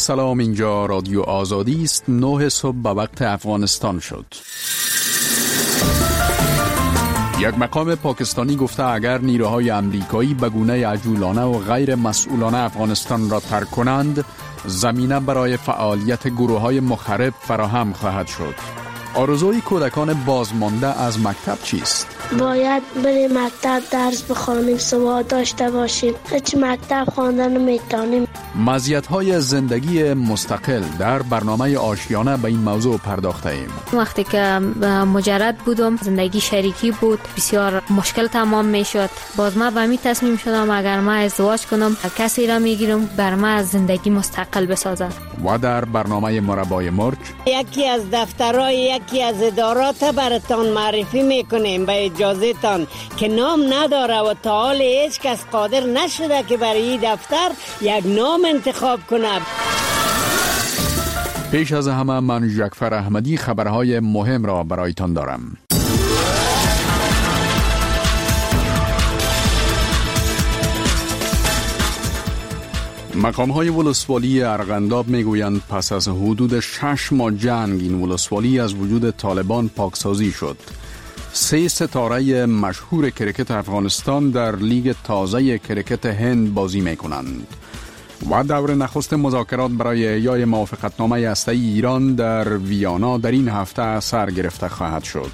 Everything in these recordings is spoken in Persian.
سلام، اینجا رادیو آزادی است. 9 صبح به وقت افغانستان شد. یک مقام پاکستانی گفته اگر نیروهای امریکایی به گونه عجولانه و غیر مسئولانه افغانستان را ترک کنند، زمینه برای فعالیت گروه‌های مخرب فراهم خواهد شد. آرزوی کودکان بازمانده از مکتب چیست؟ باید بریم مکتب درس بخوانیم، سواد داشته باشیم. هیچ مکتب خواندن نمیتونیم. مزیت‌های زندگی مستقل در برنامه آشیانه به این موضوع پرداخته ایم. وقتی که مجرد بودم، زندگی شریکی بود، بسیار مشکل تمام میشد. باز ما به می تصمیم شدم اگر ما ازدواج کنم، کسی را میگیرم بر ما از زندگی مستقل بسازد. و در برنامه مربای مرج یکی از دفترهای یکی از ادارات براتان معرفی میکنیم به اجازه تان که نام نداره و تا حال هیچ کس قادر نشده که برای این دفتر یک نام انتخاب کنه. پیش از همه من جعفر احمدی خبرهای مهم را برایتان دارم. مقام‌های ولسوالی ارغنداب میگویند پس از حدود 6 ماه جنگ این ولسوالی از وجود طالبان پاکسازی شد. 3 ستاره مشهور کرکت افغانستان در لیگ تازه کرکت هند بازی میکنند. و دور نخست مذاکرات برای احیای موافقتنامه هسته‌ای ایران در ویانا در این هفته سر گرفته خواهد شد.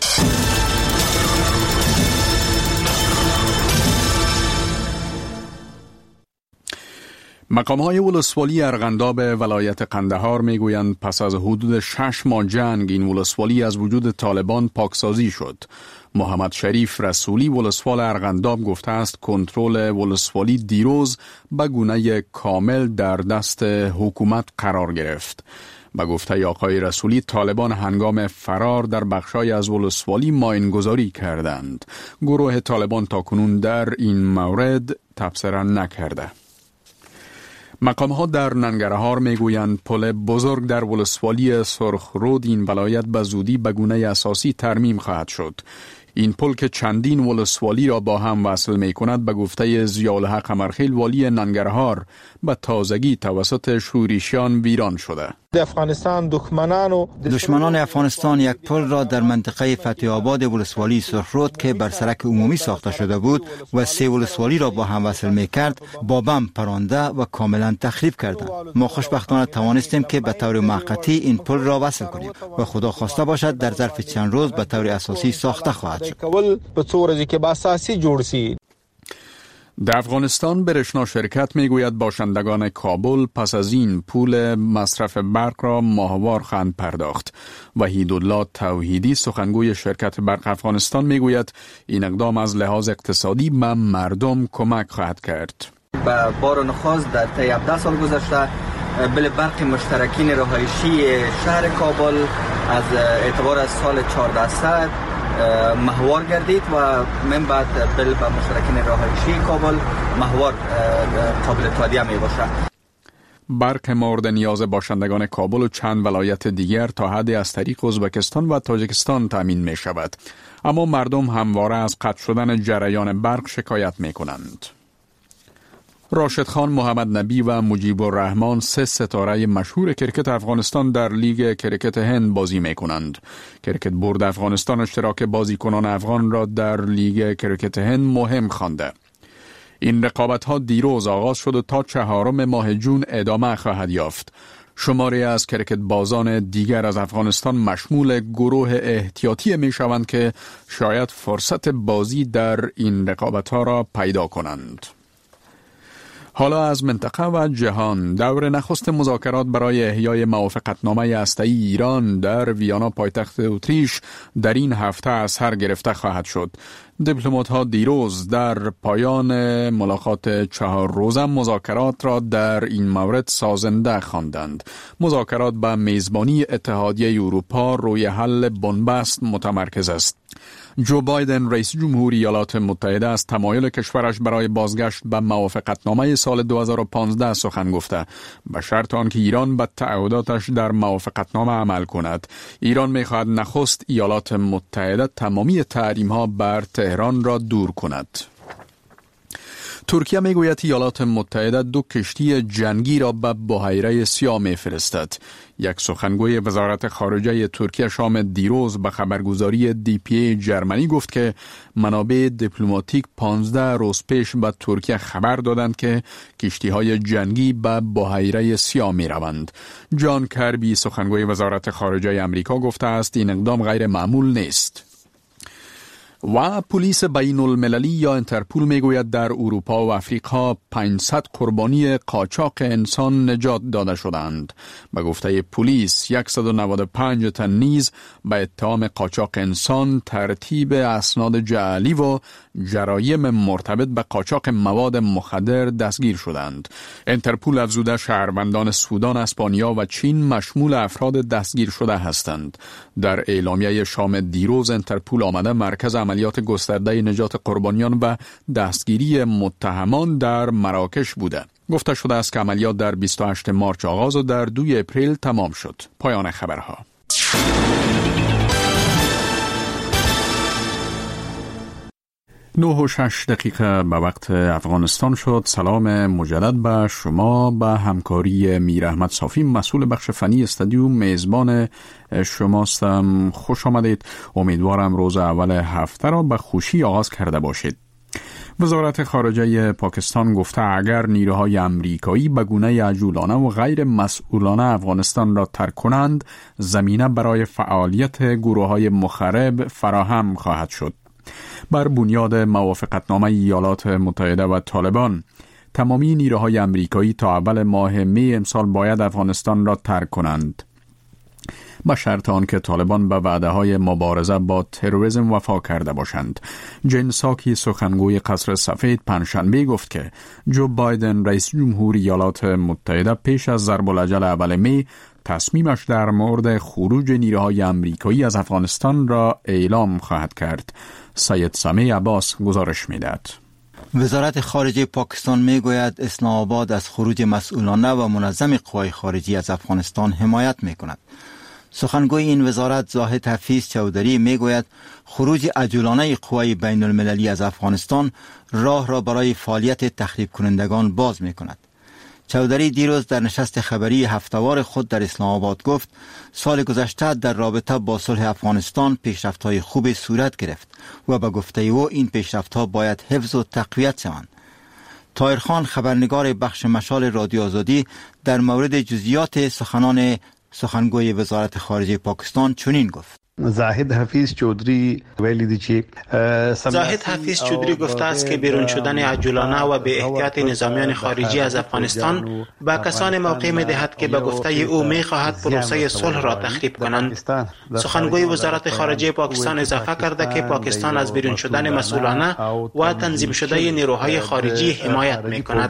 مقام‌های ولسوالی ارغنداب ولایت قندهار میگویند پس از حدود 6 ماه جنگ این ولسوالی از وجود طالبان پاکسازی شد. محمد شریف رسولی ولسوال ارغنداب گفته است کنترل ولسوالی دیروز به گونه کامل در دست حکومت قرار گرفت. به گفته آقای رسولی طالبان هنگام فرار در بخشای از ولسوالی ماینگذاری کردند. گروه طالبان تاکنون در این مورد تبصره نکرده. مقام‌ها در ننگرهار میگویند پل بزرگ در ولسوالی سرخرود این ولایت به زودی به گونه اساسی ترمیم خواهد شد. این پل که چندین ولسوالی را با هم وصل می کند به گفته ضیاءالحق قمرخیل والی ننگرهار به تازگی توسط شورشیان ویران شده. دشمنان افغانستان یک پل را در منطقه فتح آباد ولسوالی سرخرود که بر سرک عمومی ساخته شده بود و 3 ولسوالی را با هم وصل می کرد با بم پرانده و کاملا تخریب کردند. ما خوشبختانه توانستیم که به طور موقتی این پل را وصل کنیم و خدا خواسته باشد در ظرف چند روز به طور اساسی ساخته خواهد شد. در افغانستان برشنا شرکت میگوید باشندگان کابل پس از این پول مصرف برق را ماهوار خواهند پرداخت. وحیدالله توحیدی سخنگوی شرکت برق افغانستان میگوید این اقدام از لحاظ اقتصادی به مردم کمک خواهد کرد. به بار نخست در طی 17 سال گذشته بل برق مشترکین رهایشی شهر کابل از اعتبار از سال 1400 ماهوار گردید و من بعد بل به مشترکین رهایشی کابل ماهوار قابل تادیه می باشد. برق مورد نیاز باشندگان کابل و چند ولایت دیگر تا حدی از طریق ازبکستان و تاجیکستان تامین می شود. اما مردم همواره از قطع شدن جریان برق شکایت می کنند. راشد خان، محمد نبی و مجیب الرحمن 3 ستاره مشهور کرکت افغانستان در لیگ کرکت هند بازی می کنند. کرکت بورد افغانستان اشتراک بازیکنان افغان را در لیگ کرکت هند مهم خوانده. این رقابت‌ها دیروز آغاز شد و تا 4 ماه جون ادامه خواهد یافت. شماری از کرکت بازان دیگر از افغانستان مشمول گروه احتیاطی می شوند که شاید فرصت بازی در این رقابت‌ها را پیدا کنند. حالا از منطقه و جهان. دور نخست مذاکرات برای احیای موافقتنامه هسته‌ای ایران در ویانا پایتخت اتریش در این هفته سر گرفته خواهد شد. دیپلمات‌ها دیروز در پایان ملاقات 4 روزه مذاکرات را در این مورد سازنده خواندند. مذاکرات به میزبانی اتحادیه اروپا روی حل بنبست متمرکز است. جو بایدن رئیس جمهوری ایالات متحده از تمایل کشورش برای بازگشت به موافقتنامه سال 2015 سخن گفته، به شرط آنکه ایران به تعهداتش در موافقتنامه عمل کند. ایران می‌خواهد نخست ایالات متحده تمامی تحریم‌ها بر تهران را دور کند. ترکیه میگوید ایالات متحده 2 کشتی جنگی را به بحیره سیاه میفرستد. یک سخنگوی وزارت خارجه ترکیه شام دیروز به خبرگزاری DPA جرمنی گفت که منابع دیپلماتیک 15 روز پیش به ترکیه خبر دادند که کشتی‌های جنگی به بحیره سیاه می‌روند. جان کربی سخنگوی وزارت خارجه امریکا گفته است این اقدام غیر معمول نیست. و پلیس بین المللی یا انترپول میگوید در اروپا و افریقا 500 قربانی قاچاق انسان نجات داده شدند. به گفته پلیس 195 تن نیز به اتهام قاچاق انسان، ترتیب اسناد جعلی و جرایم مرتبط به قاچاق مواد مخدر دستگیر شدند. انترپول افزوده شهروندان سودان، اسپانیا و چین مشمول افراد دستگیر شده هستند. در اعلامیه شام دیروز انترپول آمده مرکز عملیات گسترده نجات قربانیان و دستگیری متهمان در مراکش بوده. گفته شده است که عملیات در 28 مارس آغاز و در 2 اپریل تمام شد. پایان خبرها. 9:06 به وقت افغانستان شد. سلام مجدد به شما. به همکاری میر احمد صافی مسئول بخش فنی استودیو میزبان شماستم. خوش آمدید. امیدوارم روز اول هفته را به خوشی آغاز کرده باشید. وزارت خارجه پاکستان گفته اگر نیروهای امریکایی به گونه عجولانه و غیر مسئولانه افغانستان را ترک کنند، زمینه برای فعالیت گروه‌های مخرب فراهم خواهد شد. بر بنیاد موافقتنامه ایالات متحده و طالبان، تمامی نیروهای امریکایی تا اول ماه می امسال باید افغانستان را ترک کنند، با شرط آنکه طالبان به وعده‌های مبارزه با تروریسم وفا کرده باشند. جین ساکی سخنگوی قصر سفید پنجشنبه گفت که جو بایدن رئیس جمهور ایالات متحده پیش از ضرب الاجل اول می تصمیمش در مورد خروج نیروهای امریکایی از افغانستان را اعلام خواهد کرد. سید سامی عباس گزارش می‌دهد. وزارت خارجه پاکستان میگوید اسلام آباد از خروج مسئولانه و منظم قوای خارجی از افغانستان حمایت میکند. سخنگوی این وزارت زاهد حفیظ چودری میگوید خروج عجولانه قوای بین المللی از افغانستان راه را برای فعالیت تخریب کنندگان باز میکند. چودری دیروز در نشست خبری هفته‌وار خود در اسلام آباد گفت سال گذشته در رابطه با صلح افغانستان پیشرفت‌های خوبی صورت گرفت و به گفته او این پیشرفت‌ها باید حفظ و تقویت شوند. طاهر خان خبرنگار بخش مشال رادیو آزادی در مورد جزئیات سخنان سخنگوی وزارت خارجه پاکستان چنین گفت: زاهد حفیظ چودری گفته است که بیرون شدن عجولانه و به احتیاط نظامیان خارجی از افغانستان به کسان موقع می دهد که به گفته او می خواهد پروسه صلح را تخریب کنند. سخنگوی وزارت خارجه پاکستان اضافه کرده که پاکستان از بیرون شدن مسئولانه و تنظیم شده نیروهای خارجی حمایت می کند.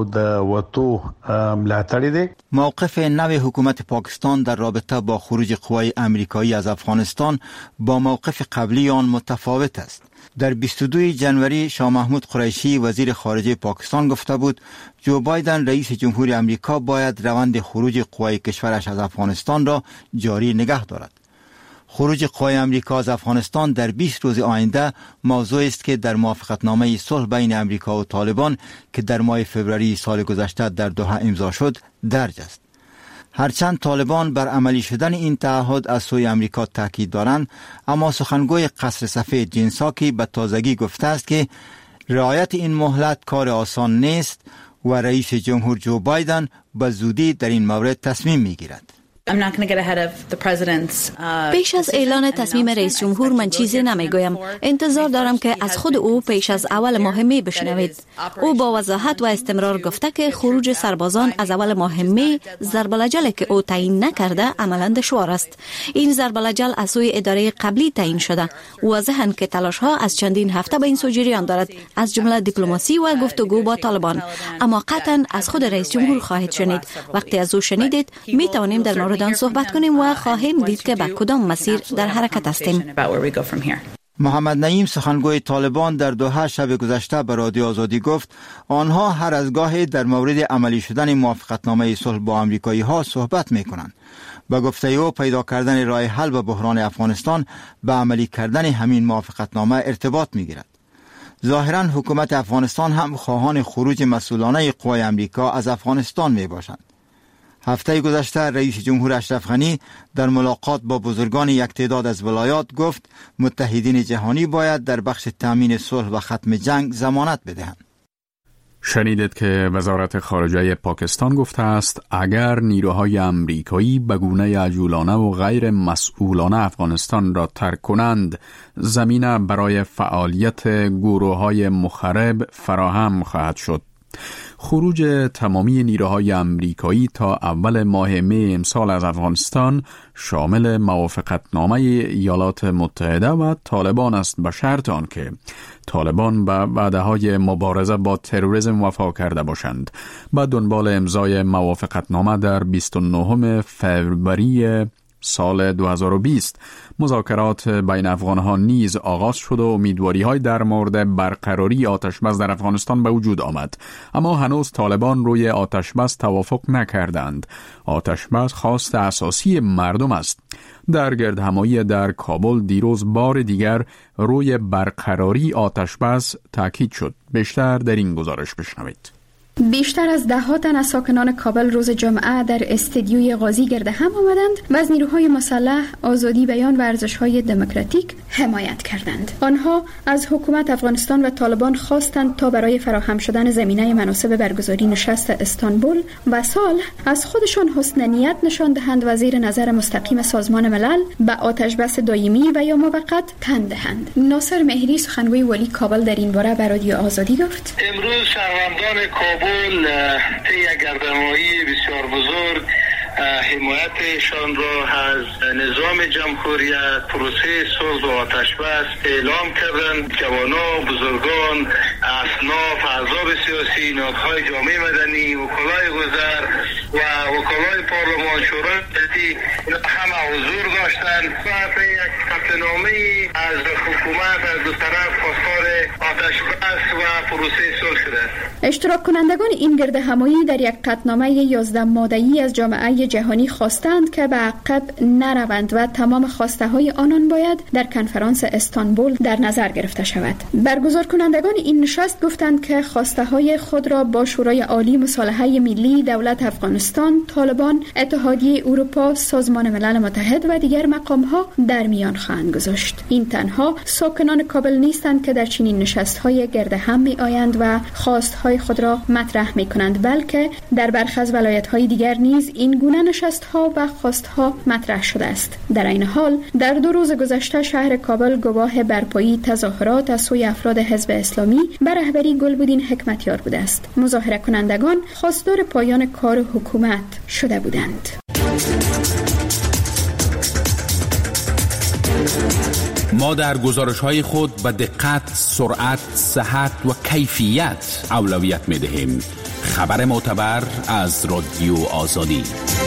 موقف نو حکومت پاکستان در رابطه با خروج قوای امریکایی از افغانستان با موقف قبلی آن متفاوت است. در 22 جنوری شاه محمود قریشی وزیر خارجه پاکستان گفته بود جو بایدن رئیس جمهور امریکا باید روند خروج قوای کشورش از افغانستان را جاری نگه دارد. خروج قوای امریکا از افغانستان در 20 روز آینده موضوع است که در موافقتنامه صلح بین امریکا و طالبان که در ماه فوریه سال گذشته در دوحه امضا شد درج است. هرچند طالبان بر عملی شدن این تعهد از سوی امریکا تاکید دارند، اما سخنگوی قصر سفید جین ساکی به تازگی گفته است که رعایت این مهلت کار آسان نیست و رئیس جمهور جو بایدن به زودی در این مورد تصمیم میگیرد. پیش از اعلان تصمیم رئیس جمهور من چیزی نمیگویم. انتظار دارم که از خود او پیش از اول ماه می بشنوید. او با وضاحت و استمرار گفته که خروج سربازان از اول ماه می ضرب الاجل که او تعیین نکرده عملا دشوار است. این ضرب الاجل از سوی اداره قبلی تعیین شده. واضحاً که تلاش ها از چندین هفته به این سو جریان دارد، از جمله دیپلماسی و گفتگو با طالبان. اما قطعاً از خود رئیس جمهور خواهید شنید. وقتی از او شنیدید می توانیم در مورد آن صحبت کنیم و خواهیم دید که به کدام مسیر در حرکت هستیم. محمد نعیم سخنگوی طالبان در دوحه شب گذشته به رادیو آزادی گفت آنها هر از گاهی در مورد عملی شدن موافقتنامه صلح با امریکایی ها صحبت می کنند. به گفته او پیدا کردن راه حل به بحران افغانستان به عملی کردن همین موافقتنامه ارتباط می گیرد. ظاهراً حکومت افغانستان هم خواهان خروج مسئولانه قوای امریکا از افغانستان می باشند. هفته گذشته رئیس جمهور اشرف غنی در ملاقات با بزرگان یک تعداد از ولایات گفت متحدین جهانی باید در بخش تامین صلح و ختم جنگ ضمانت بدهند. شنیدید که وزارت خارجه پاکستان گفته است اگر نیروهای امریکایی به گونه عجولانه و غیر مسئولانه افغانستان را ترک کنند، زمینه برای فعالیت گروه‌های مخرب فراهم خواهد شد. خروج تمامی نیروهای امریکایی تا اول ماه می امسال از افغانستان شامل موافقتنامه ایالات متحده و طالبان است، به شرط آنکه طالبان به وعده‌های مبارزه با تروریسم وفا کرده باشند. به دنبال امضای موافقتنامه در 29 فوریه سال 2020 مذاکرات بین افغان‌ها نیز آغاز شد و امیدواری‌های در مورد برقراری آتش‌بس در افغانستان به وجود آمد، اما هنوز طالبان روی آتش‌بس توافق نکردند. آتش‌بس خواست اساسی مردم است. در گردهمایی در کابل دیروز بار دیگر روی برقراری آتش‌بس تاکید شد. بیشتر در این گزارش بشنوید. بیشتر از 10 تن از ساکنان کابل روز جمعه در استدیوی قاضی گرد هم آمدند و از نیروهای مسلح آزادی بیان و ارزش‌های دموکراتیک حمایت کردند. آنها از حکومت افغانستان و طالبان خواستند تا برای فراهم شدن زمینه مناسب برگزاری نشست استانبول و صلح از خودشان حسن نیت نشان دهند و زیر نظر مستقیم سازمان ملل به آتش‌بس دائمی و یا موقت تن دهند. ناصر مهری سخنگوی ولی کابل در این باره به رادیو آزادی گفت: امروز شهروندان کابل یک گردهمایی بسیار بزرگ حمایتشان را از نظام جمهوریت، پروسه صلح و آتش‌بس اعلام کردند. جوانان، بزرگان، اصناف، احزاب سیاسی، نهادهای جامعه مدنی، وکلای وزارت و وکلای پارلمان، شورای ملی همه حضور داشتند و یک قطعنامه از حکومت از دو طرف خواستار آتش‌بس و پروسه صلح شده. اشتراک کنندگان این گردهمایی در یک قطعنامه 11 ماده‌ای از جامعه جهانی خواستند که به عقب نروند و تمام خواسته های آنان باید در کنفرانس استانبول در نظر گرفته شود. برگزار کنندگان این نشست گفتند که خواسته های خود را با شورای عالی مصالحه ملی، دولت افغانستان، طالبان، اتحادیه اروپا، سازمان ملل متحد و دیگر مقام ها در میان خواهند گذاشت. این تنها ساکنان کابل نیستند که در چنین نشست های گرد هم می آیند و خواست های خود را مطرح می کنند، بلکه در برخی از ولایت های دیگر نیز این گونه نشست ها و خواست ها مطرح شده است. در این حال در 2 روز گذشته شهر کابل گواه برپایی تظاهرات از سوی افراد حزب اسلامی به رهبری گلبدین حکمتیار بوده است. مظاهره کنندگان خواستار پایان کار حکومت شده بودند. ما در گزارش‌های خود به دقت، سرعت، صحت و کیفیت اولویت می‌دهیم. خبر معتبر از رادیو آزادی.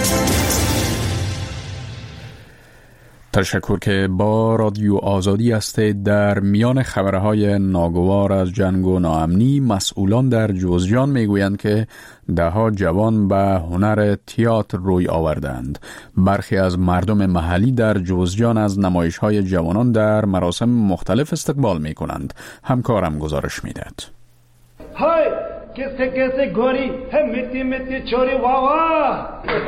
تشکر که با رادیو آزادی هستید. در میان خبرهای ناگوار از جنگ و ناامنی، مسئولان در جوزجان میگویند که 10 جوان به هنر تئاتر روی آوردند. برخی از مردم محلی در جوزجان از نمایش‌های جوانان در مراسم مختلف استقبال می‌کنند. همکارم گزارش می‌دهد. های کسی گوری هم متی چوری واوا.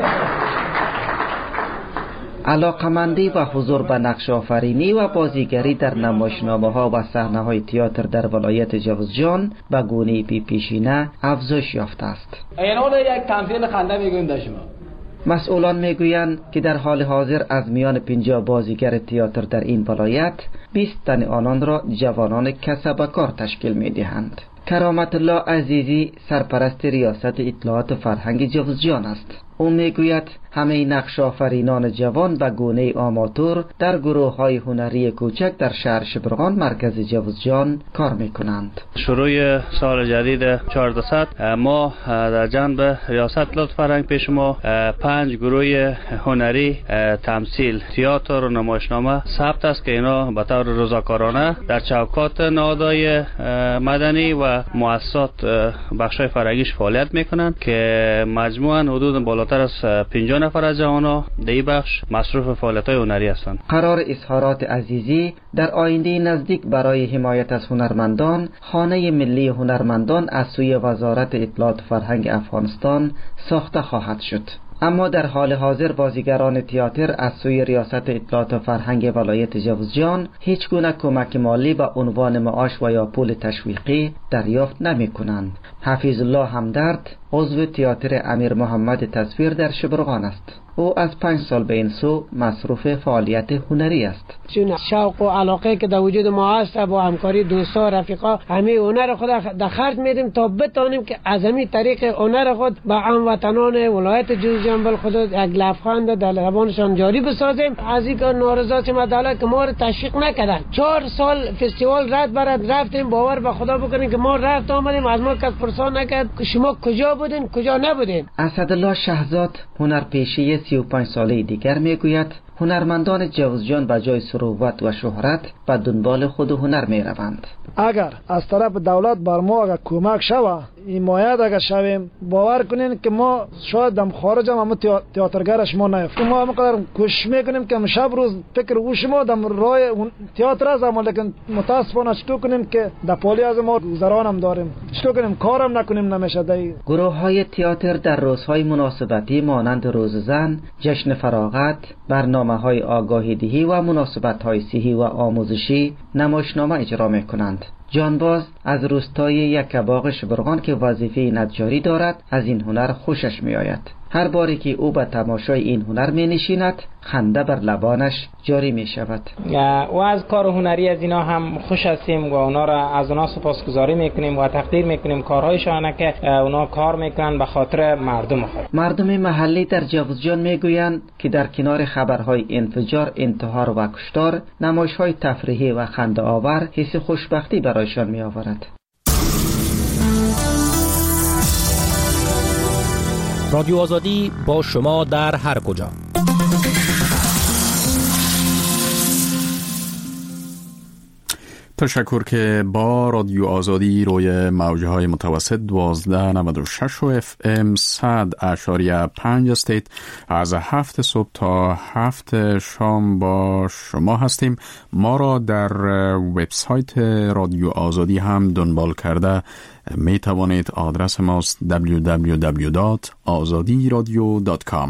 علاقمندی و حضور به نقش آفرینی و بازیگری در نمایشنامه‌ها و صحنه‌های تئاتر در ولایت جوزجان به گونه پیشینه افزایش یافته است. اینو یک تمثیل خنده میگوییم در شما. مسئولان میگویند که در حال حاضر از میان 50 بازیگر تئاتر در این ولایت 20 تن آنان را جوانان کسب کار تشکیل میدهند. کرامت الله عزیزی سرپرست ریاست اطلاعات و فرهنگ جوزجان است. او میگوید همه نقش آفرینان جوان و گونه آماتور در گروه‌های هنری کوچک در شهر شبرغان مرکز جوزجان کار میکنند. شروع سال جدید 1400 ما در جنب ریاست اطلاعات فرهنگ پیش ما 5 گروه هنری تمثیل، تئاتر و نمایشنامه ثبت است که اینا به طور روزکارانه در چوکات نهادهای مدنی و مؤسسات بخشای فرهنگیش فعالیت میکنند که مجموعاً حدود بالاتر بالاتر از 50 نفر از جوانان در این بخش مصروف فعالیت‌های هنری هستند. قرار اظهارات عزیزی در آینده نزدیک برای حمایت از هنرمندان خانه ملی هنرمندان از سوی وزارت اطلاعات و فرهنگ افغانستان ساخته خواهد شد. اما در حال حاضر بازیگران تئاتر از سوی ریاست اطلاعات و فرهنگ ولایت جوزجان هیچ گونه کمک مالی به عنوان معاش و یا پول تشویقی دریافت نمی کنند. حفیظ الله همدرد عضو تئاتر امیر محمد تصویر در شبرغان است. او از 5 سال به این سو مصروف فعالیت هنری است. چون شوق و علاقه که در وجود ما هست با همکاری دوستا رفیقا همه هنر خود در خرج میدیم تا بتانیم که از همین طریق هنر خود به هموطنان ولایت جوزجان بل خود یک لبخند در لبانشان جاری بسازیم. از این کار نارضا مداله که ما رو تشویق نکردن. 4 سال فستیوال رد برد رفتیم، باور به خدا بکنیم که ما رفت آمدیم از ما کس پرسان نکرد که شما کجا بودین کجا نبودین. اسدالله شهزاد هنرپیشه 35 ساله دیگر میگوید هنرمندان جوزجان به جای ثروت و شهرت به دنبال خود هنر می روند. اگر از طرف دولت بر ما اگر کمک شوه حمایت اگر شویم باور کنین که ما شاید دم خارج هم تئاترگرش ما نیفتیم. ما همقدر کوشش میکنیم که شب روز فکر او شما دم راه تئاتر است، اما لیکن متاسفانه چطور کنیم که در پالی از ما گذران هم داریم، چطور کنیم کارم نکنیم نمیشه. گروه های تئاتر در روزهای مناسبتی مانند روز زن، جشن فراغت، برنامه‌های آگاهی دهی و مناسبت‌های صحی و آموزشی نمایشنامه اجرا می‌کنند. جانباز از روستای یکباغ شبرغان که وظیفه نجاری دارد از این هنر خوشش می‌آید. هر باری که او به تماشای این هنر می‌نشیند خنده بر لبانش جاری می‌شود. و از کار هنری از اینا هم خوش هستیم و اونا را از اونا سپاسگزاری می‌کنیم و تقدیر می‌کنیم کارهایشان که اونا کار می‌کنن به خاطر مردم خود. مردم محلی در جوزجان می‌گویند که در کنار خبرهای انفجار، انتحار و کشتار، نمایش‌های تفریحی و خنده‌آور حس خوشبختی برایشان می‌آورد. رادیو آزادی با شما در هر کجا. تشکر که با رادیو آزادی روی موجهای متوسط 1296 و FM 100.5 استیت از 7 صبح تا 7 شام با شما هستیم. ما را در وبسایت رادیو آزادی هم دنبال کرده می توانید. آدرس ماست www.azadiradio.com.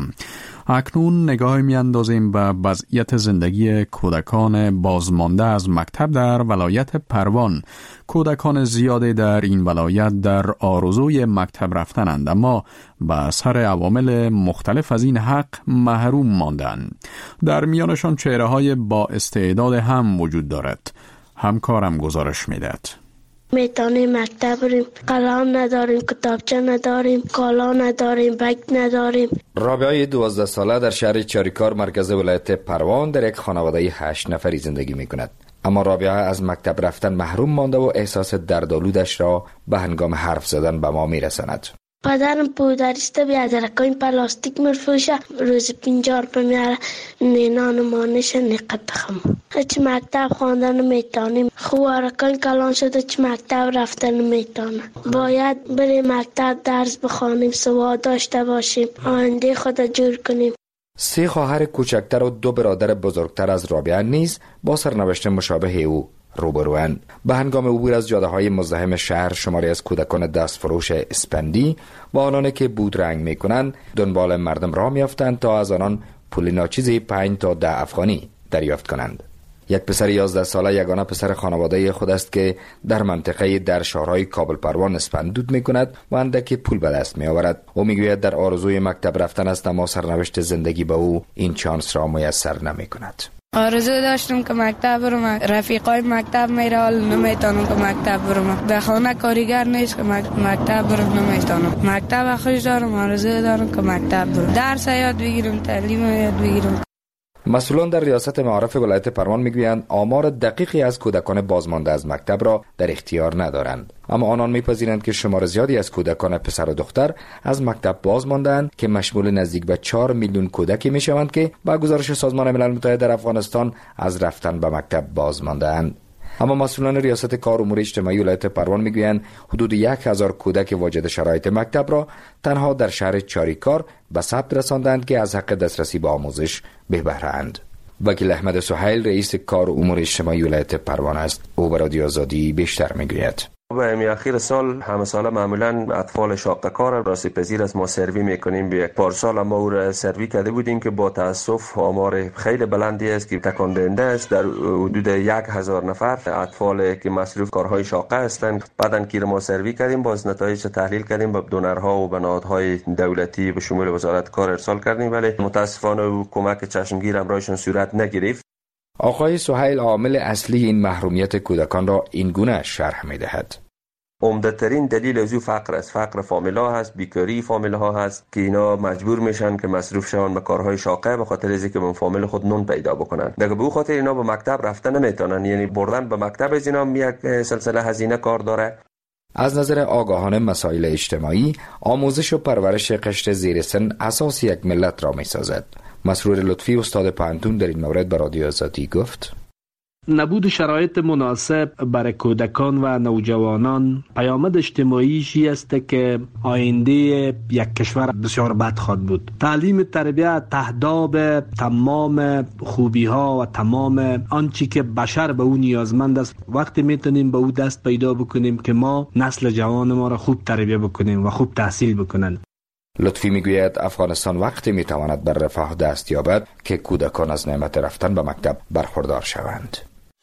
اکنون نگاه می اندازیم به وضعیت زندگی کودکان بازمانده از مکتب در ولایت پروان. کودکان زیادی در این ولایت در آرزوی مکتب رفتنند، اما به اثر عوامل مختلف از این حق محروم ماندند. در میانشان چهره‌های با استعداد هم وجود دارد. همکارم گزارش می‌دهد. میتونیم مکتب بریم، قلم نداریم، کتابچه نداریم، کالا نداریم، بگ نداریم. رابعه 12 ساله در شهر چاریکار مرکز ولایت پروان در یک خانواده 8 نفری زندگی می کند. اما رابعه از مکتب رفتن محروم مانده و احساس دردآلودش را به هنگام حرف زدن به ما می رساند. پدرم پودریسته بیادرکاین پلاستیک مرفوشه، روز 50 روپیه میاره نینان مانش نقد بخم. هیچ مکتب خواندن میتونیم، خوارکاین کلان شده چه مکتب رفتن میتونه. باید بریم مکتب درس بخوانیم، سواد داشته باشیم، آینده خود جور کنیم. 3 خواهر کوچکتر و 2 برادر بزرگتر از رابعه نیز با سرنوشت مشابه او روبروند. به هنگام عبور از جاده‌های مزدحم شهر شماری از کودکان دستفروش اسپندی و آنان که بودرنگ می‌کنند دنبال مردم را می‌افتند تا از آنان پول ناچیزی 5 تا 10 افغانی دریافت کنند. یک پسر 11 ساله یگانه پسر خانواده خود است که در منطقه در شهرهای کابل پروان اسپندود می‌کند و اندکی پول به دست می‌آورد. او می‌گوید در آرزوی مکتب رفتن است، اما سرنوشت زندگی به او این چانس را میسر نمی‌کند. آرزو داشتم که مکتب برم، رفیقای مکتب میره حال نمیتونم که مکتب برم، به خانه کاریگر نیست که مکتب برم نمیتونم. مکتب خوش دارم، آرزو دارم که مکتب برم، درس یاد بگیرم، تعلیم یاد بگیرم. مسئولان در ریاست معارف ولایت پروان میگویند آمار دقیقی از کودکان بازمانده از مکتب را در اختیار ندارند، اما آنان میپذیرند که شمار زیادی از کودکان پسر و دختر از مکتب بازمانده‌اند که مشمول نزدیک به 4 میلیون کودکی میشوند که با گزارش سازمان ملل متحد در افغانستان از رفتن به مکتب بازمانده‌اند. اما مسئولان ریاست کار امور اجتماعی ولایت پروان میگویند حدود 1000 کودک واجد شرایط مکتب را تنها در شهر چاریکار به ثبت رساندند که از حق دسترسی به آموزش بی بهره اند. وکیل احمد سهیل رئیس کار امور اجتماعی ولایت پروان است. او به رادیو آزادی بیشتر میگوید. به اخیر سال همه ساله معمولا اطفال شاقه کار را پذیر از ما سروی میکنیم. به پارسال ما او را سروی کرده بودیم که با تاسف آمار خیلی بلندی است که تکان دهنده است. در حدود 1000 نفر اطفال که مصروف کارهای شاقه هستند بعدن که ما سروی کردیم، باز نتایج تحلیل کردیم، به دونرها و نهادهای دولتی به شمول وزارت کار ارسال کردیم، ولی متاسفانه کمک چشمگیر همراهشون صورت نگرفت. آقای سهیل عامل اصلی این محرومیت کودکان را این گونه شرح می‌دهد. عمده‌ترین دلیل از او فقر است. فقر فامیلا هست، بیکاری فامیل ها هست که اینا مجبور میشن که مصروف شون به کارهای شاقه به خاطر اینکه به فامیل خود نون پیدا بکنن. دیگه به خاطر اینا به مکتب رفتن نمیتونن، یعنی بردن به مکتب از اینا یک سلسله هزینه کار داره. از نظر آگاهانه مسائل اجتماعی، آموزش و پرورش قشر زیر سن اساس یک ملت را میسازد. مسرور لطفی استاد پانتون در این مورد به رادیو آزادی گفت: نبود شرایط مناسب برای کودکان و نوجوانان پیامد اجتماعیشی است که آینده یک کشور بسیار بد خواهد بود. تعلیم تربیت تهداب تمام خوبی ها و تمام آنچه که بشر به اون نیازمند است. وقتی میتونیم به او دست پیدا بکنیم که ما نسل جوان ما را خوب تربیت بکنیم و خوب تحصیل بکنن. لطفی میگوید افغانستان وقتی میتواند بر رفاه دست یابد که کودکان از نعمت رفتن به مکتب برخوردار شوند.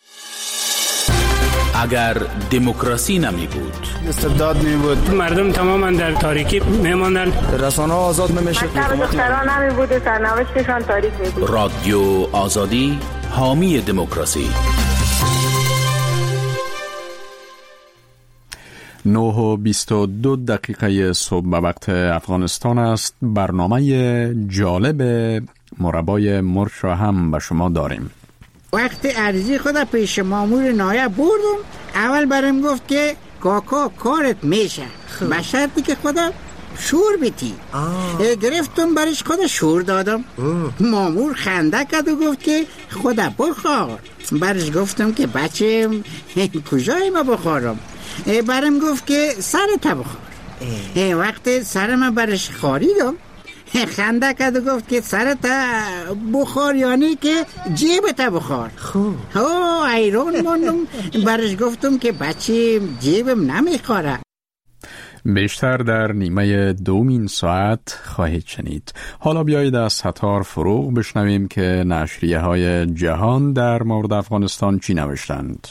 اگر دموکراسی نمی بود، استبداد می بود، مردم تماما در تاریکی میماندند، رسانه‌ها آزاد نمیشد، دختران نمی بود، سرنوشتشان تاریک می بود. رادیو آزادی حامی دموکراسی. 9:22 صبح به وقت افغانستان است. برنامه جالب مربای مرچ را هم به شما داریم. وقتی عرضی خود پیش مامور نایب بردم، اول برم گفت که کاکا کارت میشه، به شرطی که خودم شور بیتی. گرفتم برش خود شور دادم. مامور خنده کرد و گفت که خدا بخور. برش گفتم که بچه کجای ما بخورم؟ برم گفت که سرت بخور. وقتی سرم برش خاریدم، خنده کرد و گفت که سرت بخور یعنی که جیبت بخور. خوب ایران ماندم. برش گفتم که بچه جیبم نمیخوره. بیشتر در نیمه دومین ساعت خواهید شنید. حالا بیایید از ستار فروغ بشنویم که نشریه های جهان در مورد افغانستان چی نوشتند.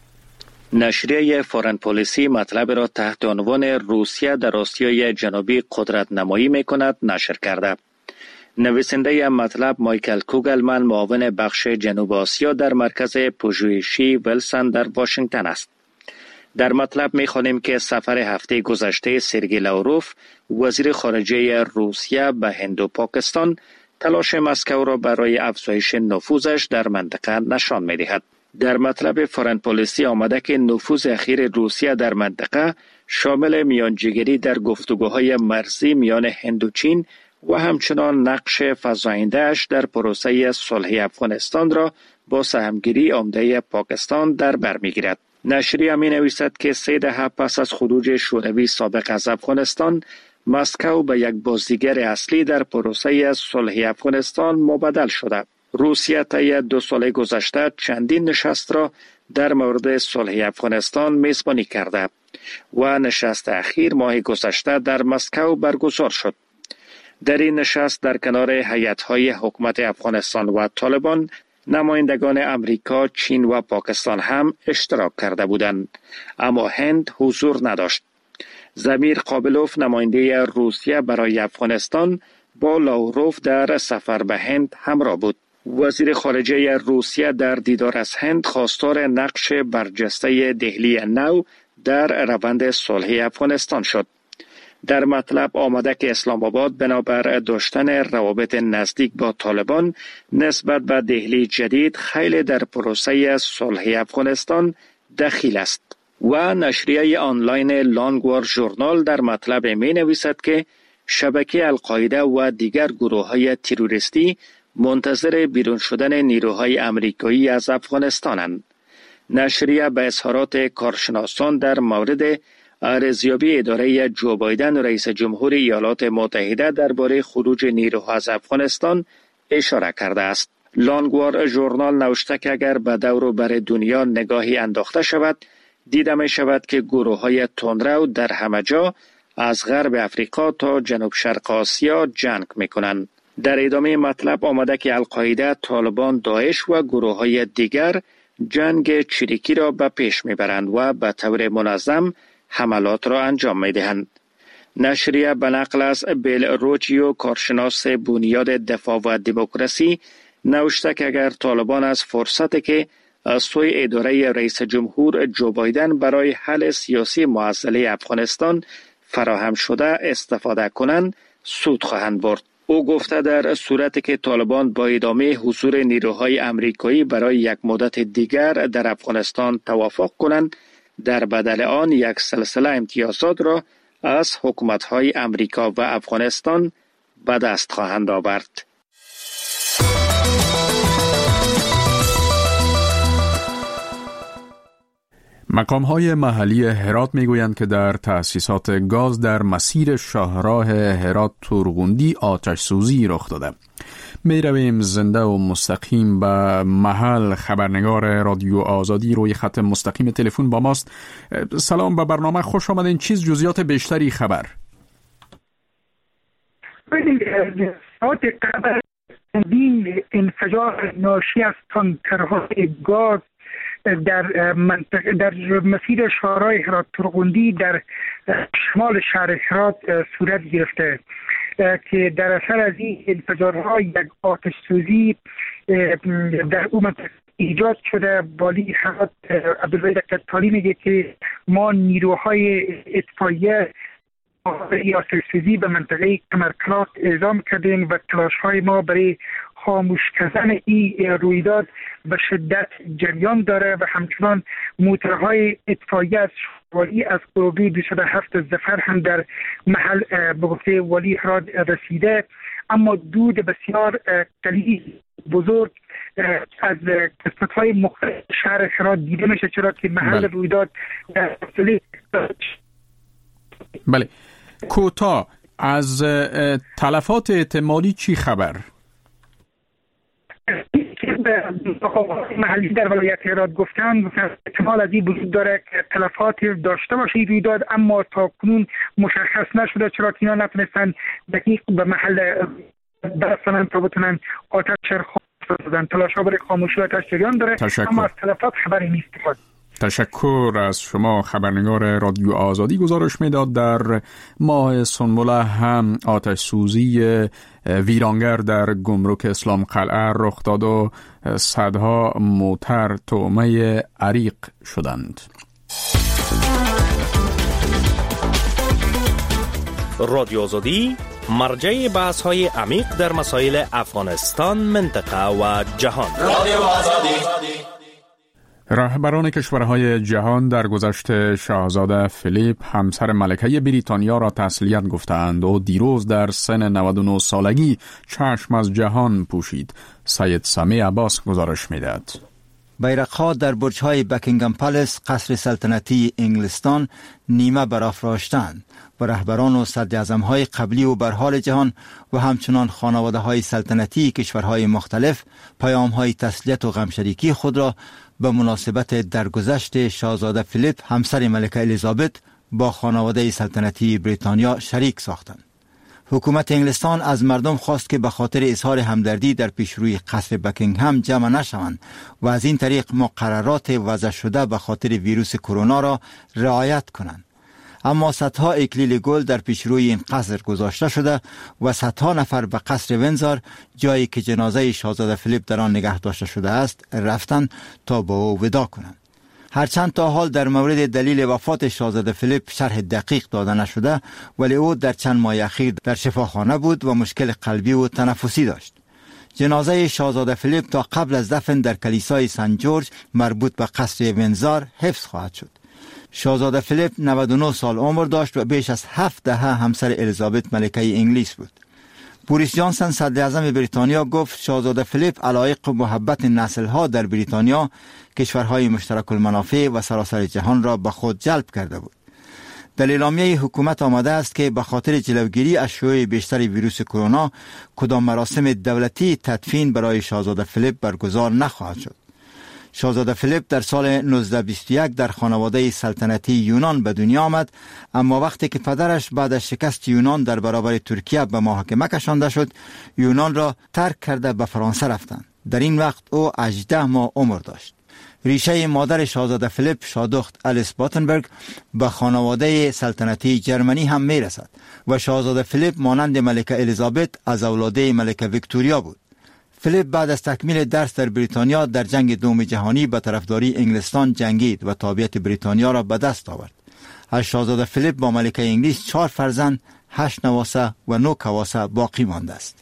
نشریه فورن پالیسی مطلب را تحت عنوان روسیه در آسیای جنوبی قدرت نمایی می کند نشر کرده. نویسنده مطلب مایکل کوگلمن معاون بخش جنوب آسیا در مرکز پژوهشی ویلسون در واشنگتن است. در مطلب می خوانیم که سفر هفته گذشته سرگئی لاوروف وزیر خارجه روسیه به هند و پاکستان تلاش مسکو را برای افزایش نفوذش در منطقه نشان می دهد. در مطلب فورن پالیسی آمده که نفوذ اخیر روسیه در منطقه شامل میانجیگری در گفتگوهای مرزی میان هند و چین و همچنان نقش فزاینده‌اش در پروسه صلح افغانستان را با سهمگیری عمده پاکستان در بر می‌گیرد. نشریه می‌نویسد که 3 دهه پس از خروج شوروی سابق از افغانستان، مسکو به یک بازیگر اصلی در پروسه صلح افغانستان مبدل شده. روسیه طی 2 سال گذشته چندین نشست را در مورد صلح افغانستان میزبانی کرده و نشست اخیر ماه گذشته در مسکو برگزار شد. در این نشست در کنار هیئت‌های حکومت افغانستان و طالبان، نمایندگان امریکا، چین و پاکستان هم اشتراک کرده بودند، اما هند حضور نداشت. زمیر قابلوف نماینده روسیه برای افغانستان با لاوروف در سفر به هند همراه بود. وزیر خارجه روسیه در دیدار از هند خواستار نقش برجسته دهلی نو در روند صلح افغانستان شد. در مطلب آمده که اسلام آباد بنابر داشتن روابط نزدیک با طالبان نسبت به دهلی جدید خیلی در پروسه صلح افغانستان دخیل است. و نشریه آنلاین لانگوار ژورنال در مطلب می نویسد که شبکه القاعده و دیگر گروه‌های تروریستی منتظر بیرون شدن نیروهای امریکایی از افغانستانند. نشریه به اظهارات کارشناسان در مورد ارزیابی اداره جو بایدن رئیس جمهور ایالات متحده درباره خروج نیروها از افغانستان اشاره کرده است. لانگوار ژورنال نوشته که اگر به دور و بر دنیا نگاهی انداخته شود، دیده می شود که گروه های تندرو در همه جا از غرب افریقا تا جنوب شرق آسیا جنگ می کنند. در ادامه مطلب آمده که القاعده، طالبان، داعش و گروه های دیگر جنگ چریکی را به پیش می برند و به طور منظم حملات را انجام می دهند. نشریه به نقل از بیل روچیو، کارشناس بنیاد دفاع و دموکراسی، نوشته که اگر طالبان از فرصتی که از سوی اداره رئیس جمهور جو بایدن برای حل سیاسی معضله افغانستان فراهم شده استفاده کنند، سود خواهند برد. او گفته در صورتی که طالبان با ادامه حضور نیروهای امریکایی برای یک مدت دیگر در افغانستان توافق کنند، در بدل آن یک سلسله امتیازات را از حکومت‌های امریکا و افغانستان به دست خواهند آورد. مقام‌های محلی هرات می‌گویند که در تأسیسات گاز در مسیر شاهراه هرات تورغوندی آتش سوزی رخ داده. میرویم زنده و مستقیم به محل. خبرنگار رادیو آزادی روی خط مستقیم تلفن با ماست. سلام، به برنامه خوش آمدین. چیز جزئیات بیشتری خبر؟ ساعت قبل انفجار ناشی از تانکرهای گاز در منطقه در مسیر شاهراه هرات تورغوندی در شمال شهر هرات صورت گرفته که در اثر از این انفجارها یک آتش سوزی در اون منطقه ایجاد شده. والی هرات عبدالوحید قطاری میگه که ما نیروهای اطفائیه آتش سوزی به منطقه کمرکلاک اعزام کردیم و تلاش‌های ما برای خاموش کردن این رویداد به شدت جریان داره و همچنان موتورهای اطفائیه از والی از قربی 27 ظفر هم در محل به گفته والی هرات رسیده، اما دود بسیار قلیل بزرگ از قسمت‌های مختلف شهر هرات دیده میشه، چرا که محل رویداد بله. کوتاه از تلفات احتمالی چی خبر؟ محلی در ولایت هرات گفتن احتمال از این وجود داره که تلفاتی داشته باشه این رویداد، اما تا کنون مشخص نشده، چرا که اینا نتونستن دقیق به محل برسنن تا بتونن آتش خاموش بسازن. تلاش‌ها برای خاموشی آتش جریان داره، اما از تلفات خبری نیست. تشکر از شما. خبرنگار رادیو آزادی گزارش میداد در ماه سنبله هم آتش سوزی ویرانگر در گمرک اسلام قلعه رخ داد و صدها موتر طعمه عریق شدند. رادیو آزادی مرجع بحث‌های عمیق در مسائل افغانستان، منطقه و جهان. رادیو آزادی. رهبران کشورهای جهان در گذشت شاهزاده فیلیپ همسر ملکه بریتانیا را تسلیت گفتند و دیروز در سن 99 سالگی چشم از جهان پوشید. سید سمی عباس گزارش می‌دهد. بیرق‌ها در برج‌های بکینگهام پالیس، قصر سلطنتی انگلستان، نیمه برافراشتند و رهبران و صدراعظم‌های قبلی و برحال جهان و همچنان خانواده‌های سلطنتی کشورهای مختلف پیام‌های تسلیت و غمشریکی خود را به مناسبت درگذشت شاهزاده فیلیپ همسر ملکه الیزابت با خانواده سلطنتی بریتانیا شریک ساختند. حکومت انگلستان از مردم خواست که به خاطر اظهار همدردی در پیشروی قصر بکینگهام جمع نشوند و از این طریق مقررات وضع شده به خاطر ویروس کرونا را رعایت کنند. اما صدها اکلیل گل در پیشروی این قصر گذاشته شده و صدها نفر به قصر ونزار، جایی که جنازه شاهزاده فیلیپ در آن نگه داشته شده است، رفتند تا با او وداع کنند. هرچند تا حال در مورد دلیل وفات شاهزاده فیلیپ شرح دقیق داده نشده، ولی او در چند ماه اخیر در شفاخانه بود و مشکل قلبی و تنفسی داشت. جنازه شاهزاده فیلیپ تا قبل از دفن در کلیسای سنت جورج مربوط به قصر ونزار حفظ خواهد شد. شاهزاده فیلیپ 99 سال عمر داشت و بیش از 7 دهه همسر الیزابت ملکه انگلیس بود. بوریس جانسن صدر اعظم بریتانیا گفت شاهزاده فیلیپ علایق و محبت نسل‌ها در بریتانیا، کشورهای مشترک المنافع و سراسر جهان را به خود جلب کرده بود. در اعلامیه حکومت آمده است که به خاطر جلوگیری از شیوع بیشتر ویروس کرونا کدام مراسم دولتی تدفین برای شاهزاده فیلیپ برگزار نخواهد شد. شاهزاده فیلیپ در سال 1921 در خانواده سلطنتی یونان به دنیا آمد، اما وقتی که پدرش بعد از شکست یونان در برابر ترکیه به محاکمه کشانده شد، یونان را ترک کرده به فرانسه رفتند. در این وقت او 18 ماه عمر داشت. ریشه مادر شاهزاده فیلیپ، شادخت الیس باتنبرگ، به خانواده سلطنتی جرمنی هم می رسد و شاهزاده فیلیپ مانند ملکه الیزابت از اولاده ملکه ویکتوریا بود. فیلیپ بعد از تکمیل درس در بریتانیا در جنگ دوم جهانی به طرفداری انگلستان جنگید و تابعیت بریتانیا را به دست آورد. از شاهزاده فیلیپ با ملکه انگلیس 4 فرزند، 8 نواسه و 9 کواسه باقی مانده است.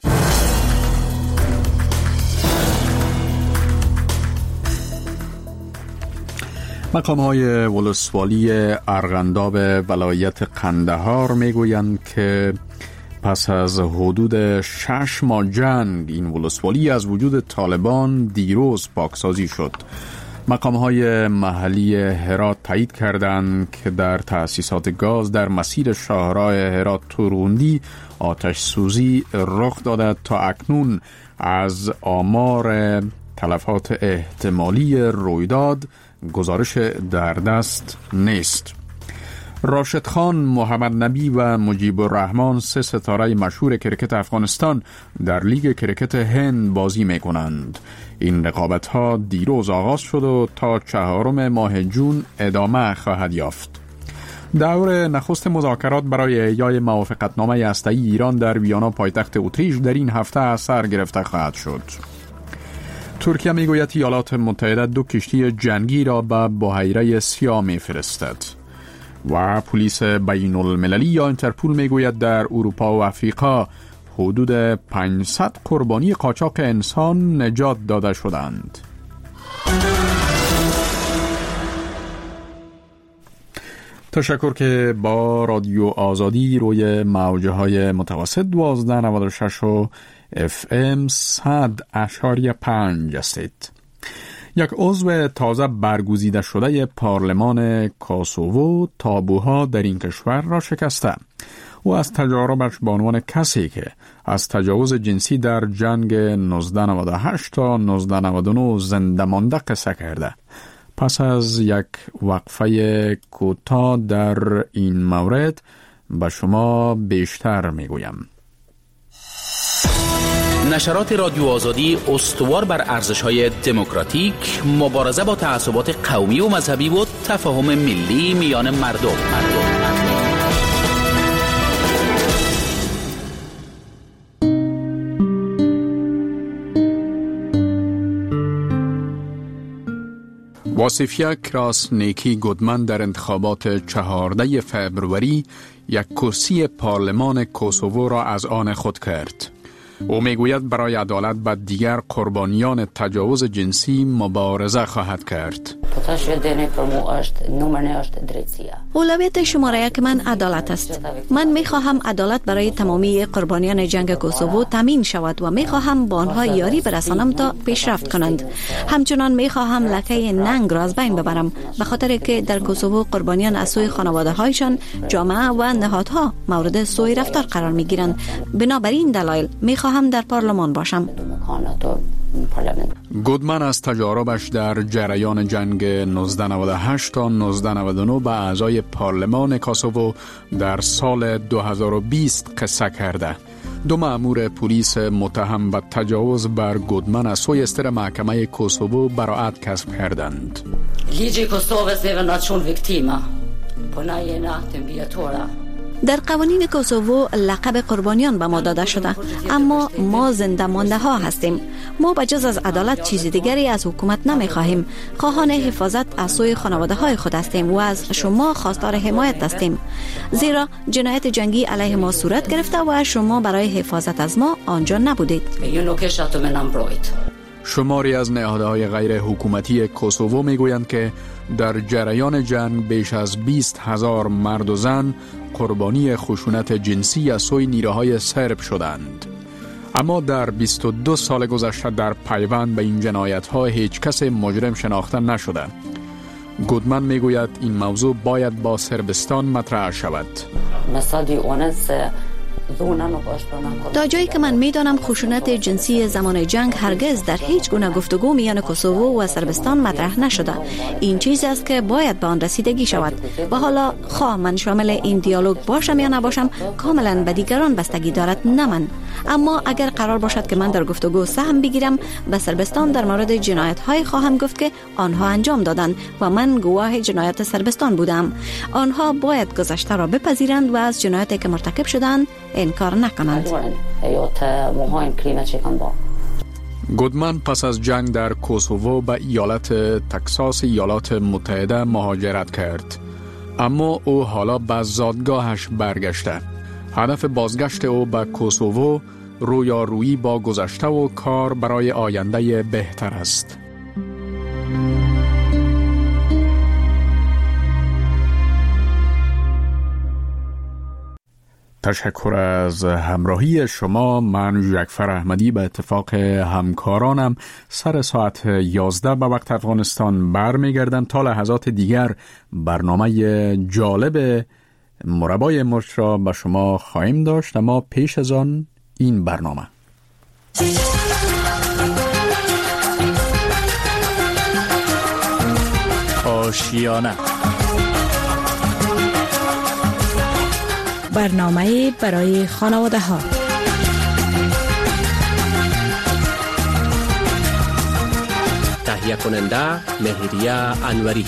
مقام‌های ولسوالی ارغنداب ولایت قندهار میگویند که پس از حدود 6 ماه جنگ این ولسوالی از وجود طالبان دیروز پاکسازی شد. مقام‌های محلی هرات تایید کردند که در تأسیسات گاز در مسیر شاهراه هرات تورغوندی آتش سوزی رخ داده. تا اکنون از آمار تلفات احتمالی رویداد گزارش در دست نیست. راشد خان، محمد نبی و مجیب الرحمن 3 ستاره مشهور کرکت افغانستان در لیگ کرکت هند بازی می کنند. این رقابت ها دیروز آغاز شد و تا 4 ماه جون ادامه خواهد یافت. دور نخست مذاکرات برای احیای موافقتنامه هسته‌ای ایران در ویانا پایتخت اتریش در این هفته سر گرفته خواهد شد. ترکیه میگوید ایالات متحده 2 کشتی جنگی را به بحیره سیاه میفرستد و پلیس بین المللی یا اینترپول میگوید در اروپا و افریقا حدود 500 قربانی قاچاق انسان نجات داده شدند. تشکر که با رادیو آزادی روی موجه های متوسط 1296 و FM 100.5 هستید. یک عضو تازه برگزیده شده پارلمان کوسوو تابوها در این کشور را شکسته. او از تجاربش به عنوان کسی که از تجاوز جنسی در جنگ 1998 تا 1999 زنده مانده قصه کرده. پس از یک وقفه کوتاه در این مورد به شما بیشتر میگویم. نشرات رادیو آزادی استوار بر ارزش‌های دموکراتیک، مبارزه با تعصبات قومی و مذهبی و تفاهم ملی میان مردم. واسیفیا کراسنیکی گودمن در انتخابات 14 فبروری یک کرسی پارلمان کوسوو را از آن خود کرد. او میگوید برای عدالت به دیگر قربانیان تجاوز جنسی مبارزه خواهد کرد. اولویت شماره 1 من عدالت است. من میخواهم عدالت برای تمامی قربانیان جنگ کوسوو تامین شود و میخواهم با آنها یاری برسانم تا پیشرفت کنند. همچنان میخواهم لکه ننگ را از بین ببرم، به خاطر که در کوسوو قربانیان از سوی خانواده هایشان، جامعه و نهادها مورد سوء رفتار قرار میگیرند. بنابراین دلایل میخواهم در پارلمان باشم. گودمن از تجاربش در جریان جنگ 1998 تا 1999 به اعضای پارلمان کوسوو در سال 2020 قصه کرده. 2 مأمور پلیس متهم به تجاوز بر گودمن از سوی استر محکمه کوسوو براءت کسب کردند. در قوانین کوسوو لقب قربانیان به ما داده شده، اما ما زنده مانده ها هستیم. ما بجز از عدالت چیز دیگری از حکومت نمی خواهیم. خواهان حفاظت از سوی خانواده های خود هستیم و از شما خواستار حمایت هستیم، زیرا جنایت جنگی علیه ما صورت گرفته و شما برای حفاظت از ما آنجا نبودید. شماری از نهادهای غیر حکومتی کوسوو میگویند که در جریان جنگ بیش از 20,000 مرد و زن قربانی خشونت جنسی از سوی نیروهای سرب شدند. اما در 22 سال گذشته در پیوند به این جنایت‌ها هیچ کس مجرم شناخته نشده. گودمن میگوید این موضوع باید با سربستان مطرح شود. تا جایی که من میدانم خشونت جنسی زمان جنگ هرگز در هیچ گونه گفتگو میان کوسوو و سربستان مطرح نشده. این چیزی است که باید به آن رسیدگی شود و حالا خواه من شامل این دیالوگ باشم یا نباشم کاملا به دیگران بستگی دارد، نه من. اما اگر قرار باشد که من در گفتگو سهم بگیرم، به سربستان در مورد جنایت های خواهم گفت که آنها انجام دادند و من گواه جنایت سربستان بودم. آنها باید گذشته را بپذیرند و از جنایتی که مرتکب شدند انکار نکنند. گودمن پس از جنگ در کوسوو به ایالت تکساس ایالات متحده مهاجرت کرد، اما او حالا به زادگاهش برگشته. هدف بازگشت او به کوسوو رویارویی با گذشته و کار برای آینده بهتر است. تشکر از همراهی شما. من ژکفر احمدی به اتفاق همکارانم سر ساعت 11 به وقت افغانستان برمیگردم. تا لحظات دیگر برنامه جالب مربای مرچ را به شما خواهیم داشت، اما پیش از آن این برنامه. آشیانه، برنامه برای خانواده ها. تهیه کننده مهریه انوری.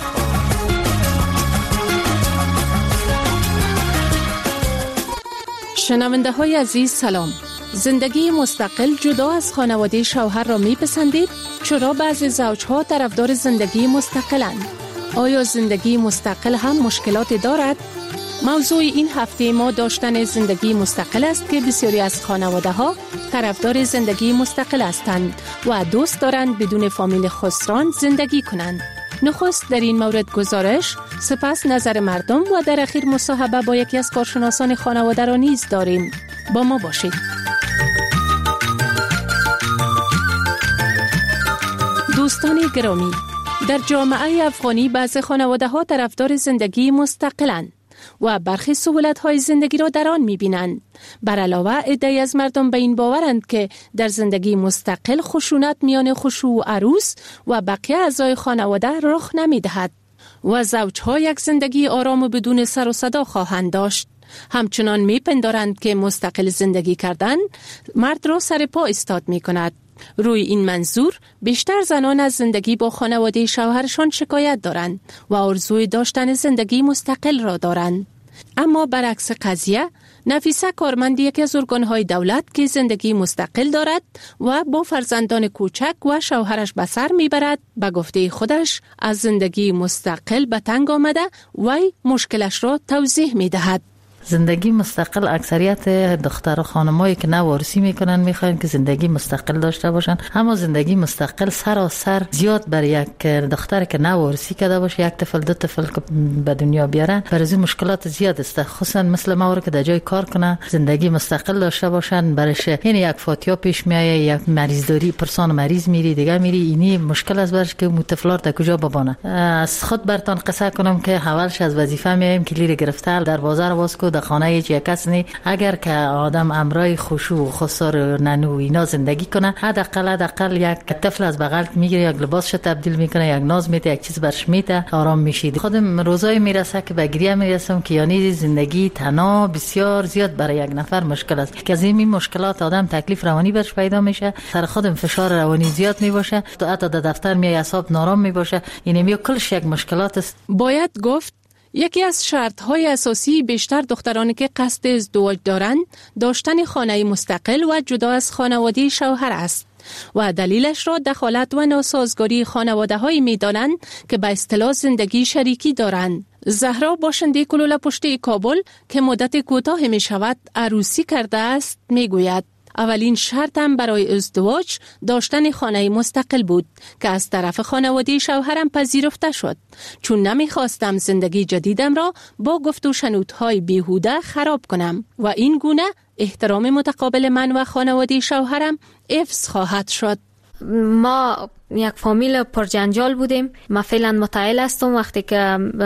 شنونده های عزیز سلام. زندگی مستقل جدا از خانواده شوهر را می پسندید؟ چرا بعضی زوجها طرفدار زندگی مستقلند؟ آیا زندگی مستقل هم مشکلاتی دارد؟ موضوع این هفته ما داشتن زندگی مستقل است که بسیاری از خانواده ها طرفدار زندگی مستقل هستند و دوست دارند بدون فامیل خسران زندگی کنند. نخست در این مورد گزارش، سپس نظر مردم و در اخیر مصاحبه با یکی از کارشناسان خانواده را نیز داریم. با ما باشید. دوستان گرامی، در جامعه افغانی بعضی خانواده ها طرفدار زندگی مستقلند و برخی سهولت‌های زندگی را در آن می‌بینند. بر علاوه عده‌ای از مردم به این باورند که در زندگی مستقل خشونت میان خشوع و عروس و بقیه اعضای خانواده رخ نمی‌دهد و زوج‌ها یک زندگی آرام و بدون سر و صدا خواهند داشت. همچنان می‌پندارند که مستقل زندگی کردن مرد را سر پا ایستاد می‌کند. روی این منظور بیشتر زنان از زندگی با خانواده شوهرشان شکایت دارند و آرزوی داشتن زندگی مستقل را دارند. اما برعکس قضیه، نفیسه کارمند یکی از ارگان‌های دولت که زندگی مستقل دارد و با فرزندان کوچک و شوهرش به سر میبرد، به گفته خودش از زندگی مستقل به تنگ آمده و مشکلش را توضیح میدهد. زندگی مستقل اکثریت دختر و خانمایی که نوارسی میکنن میخواین که زندگی مستقل داشته باشن، اما زندگی مستقل سراسر زیاد برای یک دختر که نوارسی کرده باشه، یک طفل دو طفل که به دنیا بیارن، برای مشکلات زیاد است. خصوصا مثل ما که در جای کار کنه زندگی مستقل داشته باشن، برش این یک فاتیا پیش میایه، یک مریض داری پرسان مریض میری دیگه میری، اینی مشکل است برش که متفلار در کجا ببانه. از خود برتان قصه کنم که اولش از وظیفه میایم کلیر گرفته دروازه رو باز کو در خانه هیچ کس نی. اگر که آدم امرای خشوع و خسار و ننو اینا زندگی کنه، حداقل یک طفل از بغل میگیره، یک لباسش تبدیل میکنه، یک ناز میده، یک چیز برش میده، آرام میشید. خودم روزای میرسه که به گریه میرسم که یعنی زندگی تنها بسیار زیاد برای یک نفر مشکل است، که از این مشکلات آدم تکلیف روانی برش پیدا میشه، سر خودم فشار روانی زیاد میباشه، تو حتی در دفتر میای اعصاب نارام میباشه، یعنی کلش یک مشکلات است. باید گفت یکی از شرط‌های اساسی بیشتر دخترانی که قصد ازدواج دارند داشتن خانه مستقل و جدا از خانواده شوهر است و دلیلش را دخالت و ناسازگاری خانواده‌هایی می‌دانند که به اصطلاح زندگی شریکی دارند. زهرا باشنده کلوله پشتی کابل که مدت کوتاه می‌شود عروسی کرده است می‌گوید اولین شرطم برای ازدواج داشتن خانه مستقل بود که از طرف خانواده شوهرم پذیرفته شد، چون نمیخواستم زندگی جدیدم را با گفت و شنودهای بیهوده خراب کنم و این گونه احترام متقابل من و خانواده شوهرم حفظ خواهد شد. ما یک فامیل پرجنجال بودیم. من فعلا متعهل هستم. وقتی که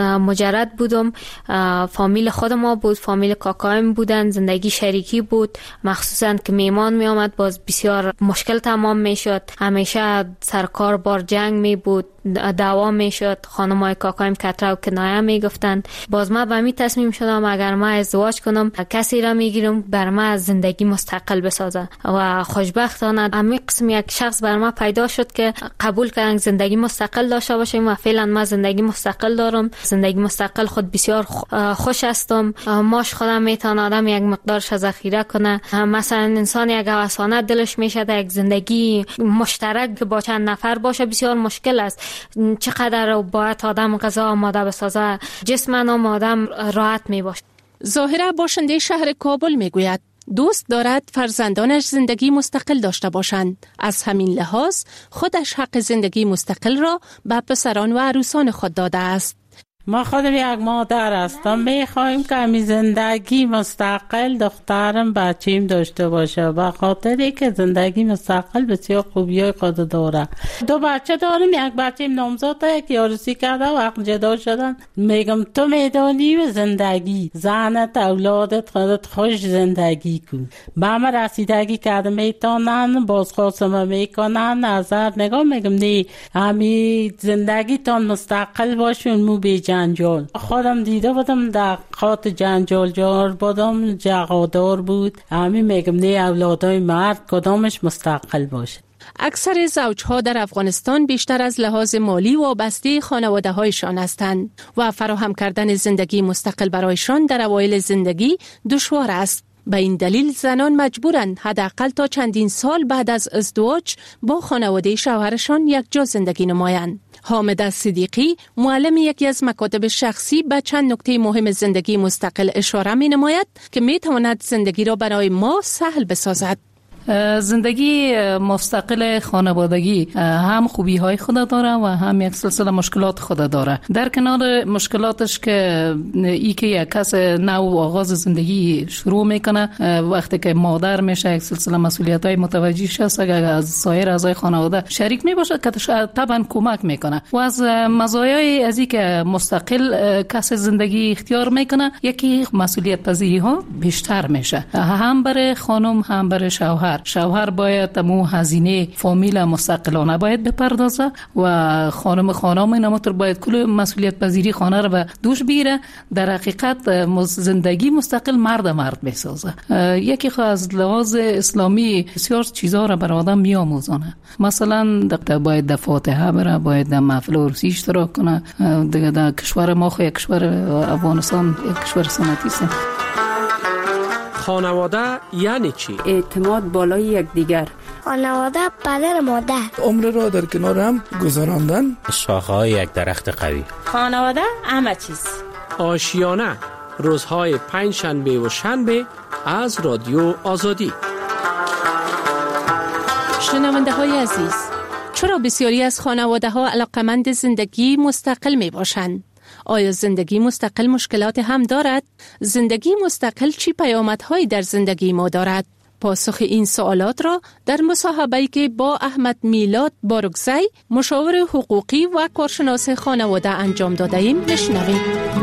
مجرد بودم فامیل خود ما بود، فامیل کاکایم بودن، زندگی شریکی بود، مخصوصا که میمان می آمد باز بسیار مشکل تمام می شد. همیشه سرکار بار جنگ می بود، دعوا می شد، خانمای کاکایم کتره و کنایه می گفتند. باز ما به می تصمیم شدم اگر ما ازدواج کنم کسی را می گیرم بر ما زندگی مستقل بسازه و خوشبختانه همین قسم یک شخص بر ما پیدا شد که قبول کردن زندگی مستقل داشته باشیم و فعلا ما زندگی مستقل دارم. زندگی مستقل خود بسیار خوش هستم. ماش خودم میتونه آدم یک مقدارش ذخیره کنه. مثلا انسان یک هوسانه دلش میشه یک زندگی مشترک با چند نفر باشه بسیار مشکل است. چقدر باید آدم غذا آماده بسازه، جسمن آدم راحت میباشه. ظاهرا باشنده شهر کابل میگوید دوست دارد فرزندانش زندگی مستقل داشته باشند. از همین لحاظ خودش حق زندگی مستقل را به پسران و عروسان خود داده است. ما خودم یک مادر هستم، میخوایم که همین زندگی مستقل دخترم بچیم داشته باشه، به خاطری که زندگی مستقل بسیار خوبیای خود داره. 2 بچه دارم، یک بچیم نامزاد یک عروسی کرده و عقل جدا شدن. میگم تو میدانی و زندگی زنت اولادت خودت خوش زندگی کن. به همه رسیدگی کرده میتونن بازخواستم میکنن نظر نگاه. میگم نه همین زندگی تان مستقل باشون مو بی جنجال. خودم دیده بودم در خاط جنجال جار بودم، جغادار بود. همین میگم نه اولادای مرد کدامش مستقل باشه. اکثر زوجها در افغانستان بیشتر از لحاظ مالی وابسته خانواده هایشان هستند و فراهم کردن زندگی مستقل برایشان در اوایل زندگی دشوار است. به این دلیل زنان مجبورند حداقل تا چندین سال بعد از ازدواج با خانواده شوهرشان یک جا زندگی نمایند. حامد صدیقی معلم یکی از مکاتب شخصی به چند نکته مهم زندگی مستقل اشاره می نماید که می تواند زندگی را برای ما سهل بسازد. زندگی مستقل خانوادگی هم خوبی های خود داره و هم یک سلسله مشکلات خود داره. در کنار مشکلاتش که ای که یک کس نو آغاز زندگی شروع میکنه، وقتی که مادر میشه یک سلسله مسئولیت های متوجه شست اگر از سایر اعضای خانواده شریک میباشه که طبعا کمک میکنه. و از مزایای از این که مستقل کس زندگی اختیار میکنه یکی مسئولیت پذیری ها بیشتر میشه، هم برای خانم هم برای شوهر. شوهر باید تمام هزینه فامیل مستقلانه باید بپردازه و خانم اینماتر باید کل مسئولیت پذیری خانه رو به دوش بگیره. در حقیقت زندگی مستقل مرد بسازه. یکی خو از لحاظ اسلامی بسیار چیزا رو بر آدم میآموزونه. مثلا باید در فاتحه بره، باید در محفل عروسی اشتراک کنه. دیگه در کشور ما خو یک کشور افغانستان یک کشور سنتی است. خانواده یعنی چی؟ اعتماد بالای یکدیگر. خانواده پدر مادر. عمر را در کنار هم گذراندن. شاخه‌های یک درخت قوی. خانواده همه چیز. آشیانه روزهای 5 شنبه و شنبه از رادیو آزادی. شنونده های عزیز، چرا بسیاری از خانواده ها علاقمند زندگی مستقل می باشند؟ آیا زندگی مستقل مشکلات هم دارد؟ زندگی مستقل چی پیامدهایی در زندگی ما دارد؟ پاسخ این سوالات را در مصاحبه‌ای که با احمد میلاد بارگزی، مشاور حقوقی و کارشناس خانواده انجام داده ایم بشنویم.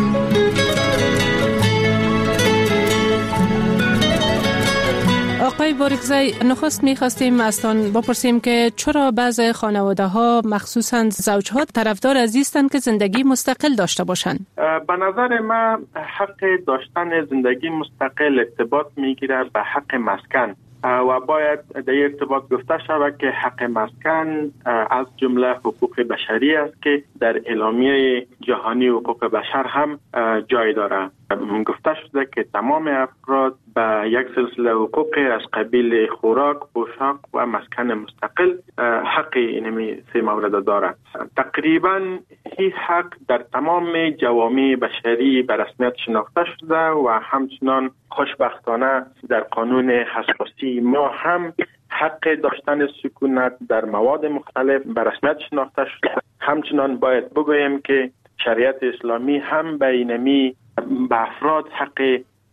آقای بارگزی، نخست می‌خواستیم ازتان بپرسیم که چرا بعضی خانواده‌ها مخصوصاً زوجها طرفدار از هستند که زندگی مستقل داشته باشند؟ به نظر من حق داشتن زندگی مستقل ارتباط میگیره به حق مسکن و باید در ارتباط گفته شود که حق مسکن از جمله حقوق بشری است که در اعلامیه جهانی حقوق بشر هم جای داره. گفته شده که تمام افراد به یک سلسله حقوق از قبیل خوراک، پوشاک و مسکن مستقل حق اینمی 3 مورد دارد. تقریبا این حق در تمام جوامع بشری به رسمیت شناخته شده و همچنان خوشبختانه در قانون اساسی ما هم حق داشتن سکونت در مواد مختلف به رسمیت شناخته شده. همچنان باید بگویم که شریعت اسلامی هم به اینمی به افراد حق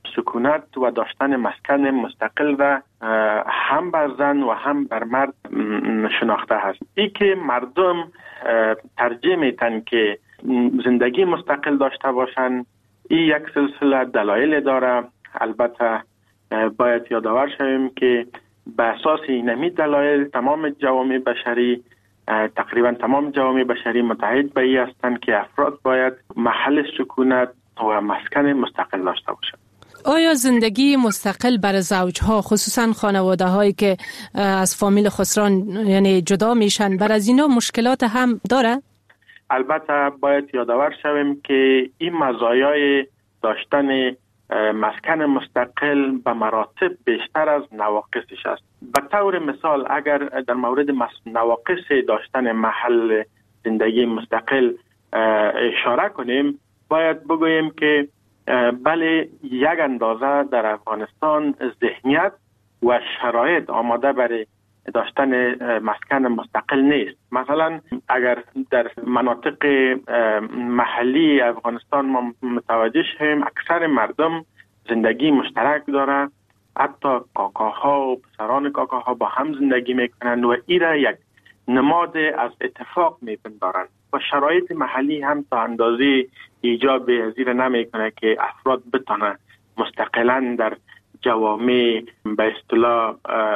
سکونت و داشتن مسکن مستقل را هم بر زن و هم بر مرد شناخته هست. این که مردم ترجیح میتن که زندگی مستقل داشته باشن، این یک سلسله دلایل داره. البته باید یادآور شویم که به اساس اینمی دلایل تمام جوامع بشری، تقریبا تمام جوامع بشری متحد به این هستند که افراد باید محل سکونت و مسکن مستقل داشته باشند. آیا زندگی مستقل برای زوجها، خصوصا خانواده هایی که از فامیل خسران یعنی جدا میشن، بر از اینا مشکلات هم داره؟ البته باید یادآور شویم که این مزایای داشتن مسکن مستقل به مراتب بیشتر از نواقصش است. به طور مثال اگر در مورد نواقص داشتن محل زندگی مستقل اشاره کنیم، باید بگوییم که بله یک اندازه در افغانستان ذهنیت و شرایط آماده برای داشتن مسکن مستقل نیست. مثلا اگر در مناطق محلی افغانستان ما متوجه شویم اکثر مردم زندگی مشترک داره، حتی کاکاها و پسران کاکاها با هم زندگی میکنن و این را یک نماد از اتفاق میپندارند و شرایط محلی هم تا اندازه ایجاب پذیر نمیکنه که افراد بتونن مستقلا در جوامع به اصطلاح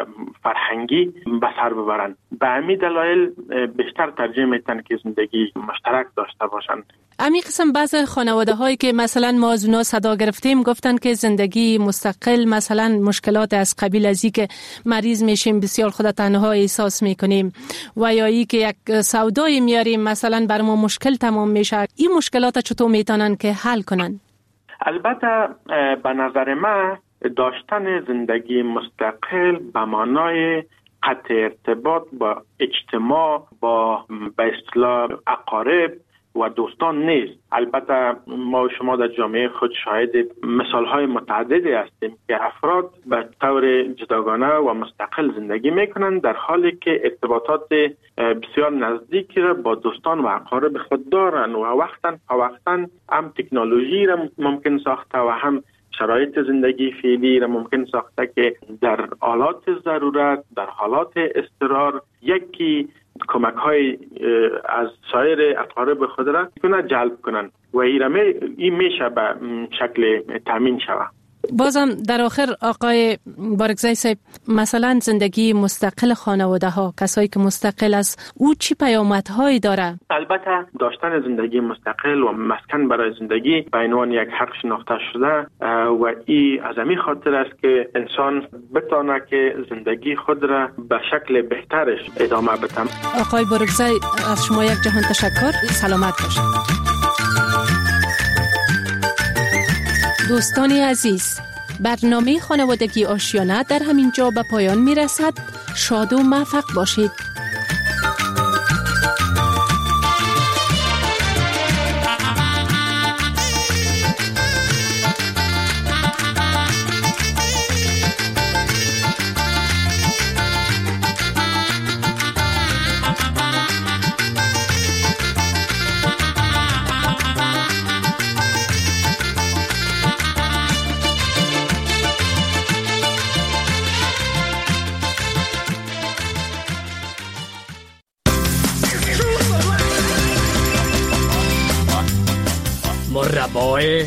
فرهنگی به سر ببرن. به همین دلایل بیشتر ترجیح میتن که زندگی مشترک داشته باشن. امی قسم بعض خانواده هایی که مثلا ما از اونا صدا گرفتیم گفتن که زندگی مستقل مثلا مشکلات از قبیل ازی که مریض میشیم بسیار خود تنها احساس میکنیم و یا ای که یک سودای میاریم مثلا بر ما مشکل تمام میشه. این مشکلات چطور میتونن که حل کنن؟ البته به نظر من داشتن زندگی مستقل به معنای قطع ارتباط با اجتماع، با به اصطلاح اقارب و دوستان نیست. البته ما و شما در جامعه خود شاهد مثالهای متعددی هستیم که افراد به طور جداگانه و مستقل زندگی میکنند در حالی که ارتباطات بسیار نزدیکی را با دوستان و اقارب خود دارند و وقتاً هم تکنولوژی را ممکن ساخته و هم شرایط زندگی فعلی را ممکن ساخته که در حالات ضرورت، در حالات اضطرار یکی کمک های از سایر اقارب خود را جلب کنند و این میشه به شکل تامین شود. بازم در آخر آقای بارگزای صاحب، مثلا زندگی مستقل خانواده ها، کسایی که مستقل است، او چی پیامدهایی داره؟ البته داشتن زندگی مستقل و مسکن برای زندگی به عنوان یک حق شناخته شده و این از همین خاطر است که انسان بتونه که زندگی خود را به شکل بهترش ادامه بده. آقای بارگزای از شما یک جهان تشکر. سلامت باشید. دوستانی عزیز، برنامه خانوادگی آشیانه در همین جا به پایان می رسد. شاد و موفق باشید. مربای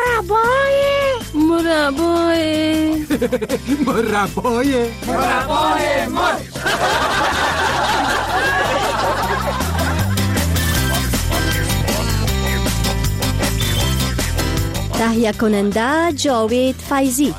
تهیه کننده جاوید فیضی.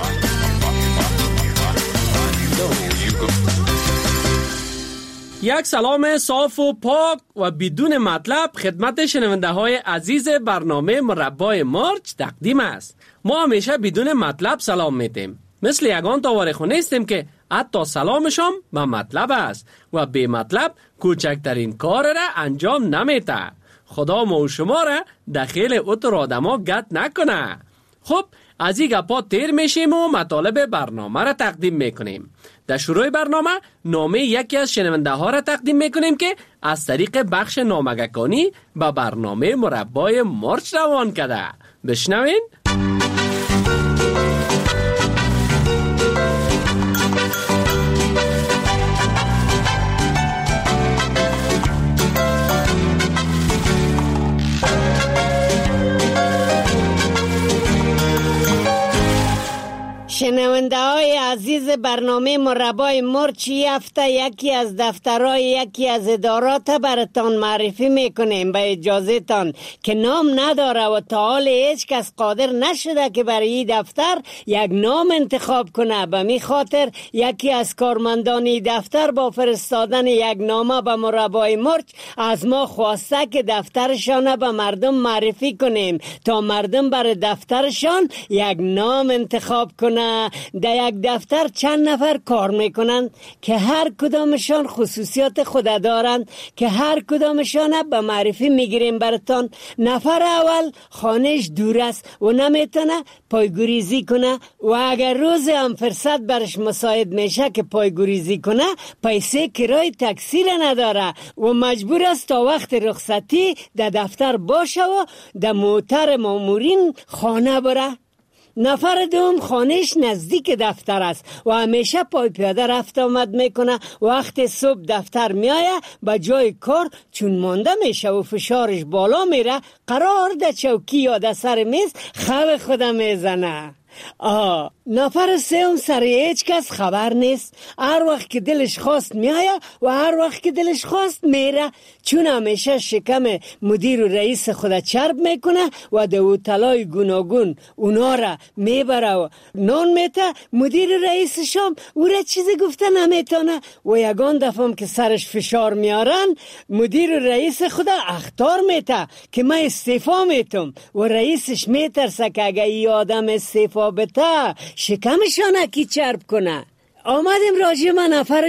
یک سلام صاف و پاک و بدون مطلب خدمت شنونده های عزیز برنامه مربای مارچ تقدیم است. ما همیشه بدون مطلب سلام میتیم، مثل یگان تاوارخونه استیم که حتی سلامشان به مطلب است و به مطلب کوچکترین کار را انجام نمیته. خدا ما و شما را دخیل اتر آدما گت نکنه. خب از این گپا تیر میشیم و مطالب برنامه را تقدیم میکنیم. در شروع برنامه نامه یکی از شنونده ها را تقدیم میکنیم که از طریق بخش نامگکانی به برنامه مربای مارچ روان کرده. بشنوین. شنونده های عزیز برنامه مربای مرچ، هفته یکی از دفترهای یکی از ادارات براتان معرفی میکنیم. به اجازه تان که نام نداره و تا حال هیچ کس قادر نشده که برای این دفتر یک نام انتخاب کنه. به می خاطر یکی از کارمندان دفتر با فرستادن یک نامه به مربای مرچ از ما خواسته که دفترشان به مردم معرفی کنیم تا مردم برای دفترشان یک نام انتخاب کنه. در یک دفتر چند نفر کار میکنند که هر کدامشان خصوصیات خود دارند که هر کدامشان به معرفی میگیریم براتان. نفر اول خانهش دور است و نمیتونه پایگوریزی کنه و اگر روز هم فرصت برش مساعد میشه که پایگوریزی کنه، پیسه کرای تاکسی نداره و مجبور است تا وقت رخصتی در دفتر باشه و در موتر مامورین خانه بره. نفر دوم خانهش نزدیک دفتر است و همیشه پای پیاده رفت آمد میکنه. وقت صبح دفتر میایه به جای کار چون مانده میشه و فشارش بالا میره، قرار در چوکی یا در سر میز خواب خود میزنه. نفر سوم سر هیچ کس خبر نیست. هر وقت که دلش خواست میایه و هر وقت که دلش خواست میره، چون همیشه شکم مدیر و رئیس خود چرب میکنه و در هتل‌های گوناگون اونا را میبره و نان میته. مدیر و رئیسشام او را چیزی گفته نمیتونه و یگان دفعه که سرش فشار میارن، مدیر و رئیس خود اخطار میته که من استعفا میتم و رئیسش میترسه که اگه ای آدم استعفا بته شکمشان کی چرب کنه. آمدیم راجع من نفر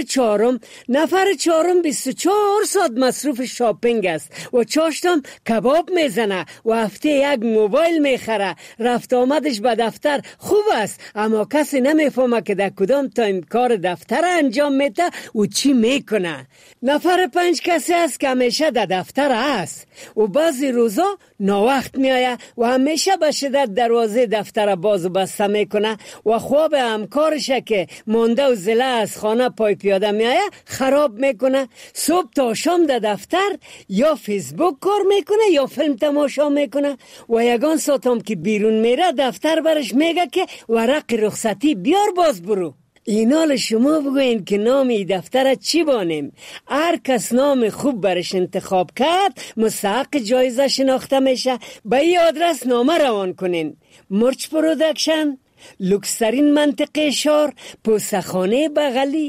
چهارم 24 ساعت مصروف شاپینگ است و چاشتم کباب میزنه و هفته یک موبایل میخره. رفت آمدش به دفتر خوب است اما کسی نمیفهمه که در کدام تایم کار دفتر انجام میده و چی میکنه. نفر 5 کسی است که همیشه در دفتر است و بعضی روزا ناوقت میایه و همیشه به شدت دروازه دفتر باز و بسته میکنه و خواب همکارشه که مانده و زله از خانه پای پیاده میایه خراب میکنه. صبح تا شام در دفتر یا فیسبوک کار میکنه یا فیلم تماشا میکنه و یگان ساعتم که بیرون میره دفتر برش میگه که ورق رخصتی بیار باز برو. اینال شما بگوین که نام ای دفتر چی بانیم. هر کس نام خوب برش انتخاب کرد مستحق جایزه شناخته میشه. به این آدرس نامه روان کنین. مرچ پرودکشن، لوکسترین منطقه شهر، پوستخانه بغلی.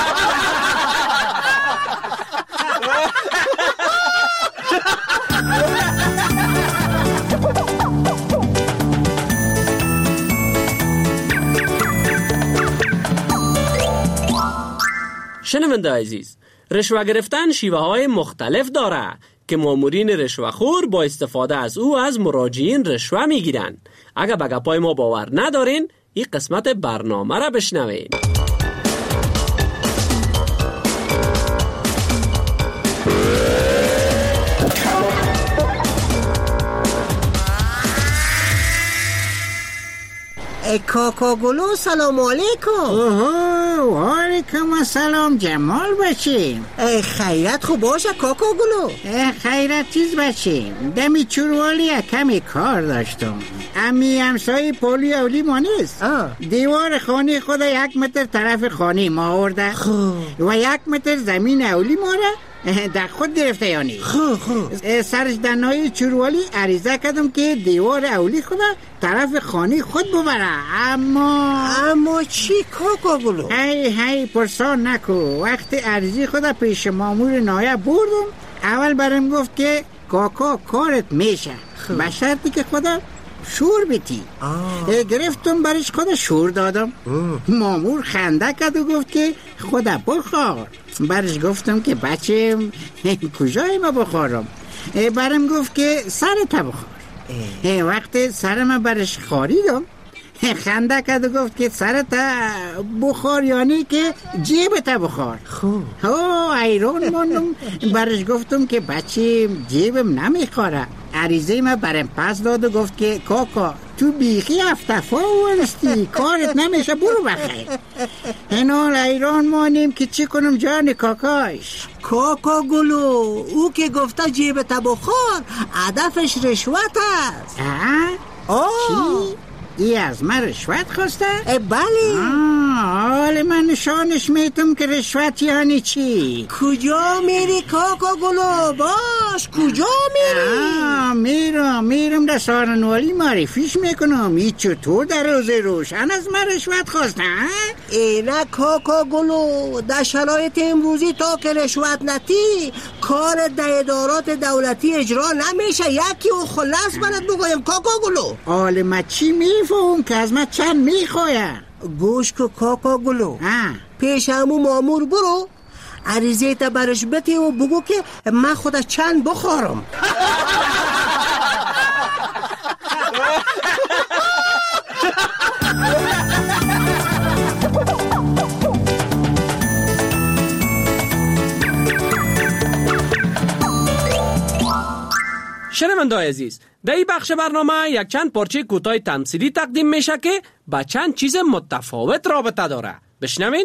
شنونده عزیز، رشوه گرفتن شیوه های مختلف داره که مامورین رشوه‌خور با استفاده از او از مراجعین رشوه میگیرن. اگر به گپای ما باور ندارین، این قسمت برنامه را بشنوین. کاکاگلو سلام علیکم. و علیکم السلام جمال بچیم. خیرت خوب باشه کاکاگلو. خیرت چیز بچیم. دمی چوروالی کمی کار داشتم. امی همسای پولی اولی ما نیست. دیوار خانه خود 1 متر طرف خانه ما آورده و 1 متر زمین اولی ما را در خود گرفته. یعنی سرش دنهای چوروالی عریضه کردم که دیوار اولی خود طرف خانه خود ببره. اما چی کاکاگلو؟ هی پرسان نکو. وقت عریضی خود پیش مامور نایب بردم، اول برم گفت که کاکا کارت میشه به شرطی که خودم شور بیتی. گرفتم برش خود شور دادم. مامور خنده کرد و گفت که خدا بخور. برش گفتم که بچه کجای ما بخورم؟ برم گفت که سرت بخور. وقت سرم برش خاریدم خنده کرد و گفت که سرت بخور یعنی که جیبت بخور. ایران ماندم. برش گفتم که بچه جیبم نمیخوره. عریضه ما برم پس داد و گفت که کاکا تو بیخی افتفا ورستی کارت نمیشه برو بخیر. اینال ایران مانیم که چی کنم جان کاکاش. کاکاگلو او که گفته جیبت بخور هدفش رشوت است. چی؟ ای از من رشوت خواسته؟ بله. حال من نشانش میتم که رشوت یعنی چی. کجا میری کاکا گلو؟ باش کجا میری؟ میرم در سارنوالی معرفیش میکنم. ای چطور در روز روشن از من رشوت خواسته؟ نه کاکا گلو، در شرایط امروزی تا که رشوت نتی کار در ادارات دولتی اجرا نمیشه. یکی و خلاص برات بگویم کاکا گلو. حال من چی میفهم که از من چند میخوایم؟ گوش که کاکا گلو، پیش همون مامور برو عریضه تا برش بتی و بگو که من خودش چند بخورم. شنونده‌های عزیز، در این بخش برنامه یک چند پارچه کوتاه تمثیلی تقدیم میشه که با چند چیز متفاوت رابطه داره. بشنوین.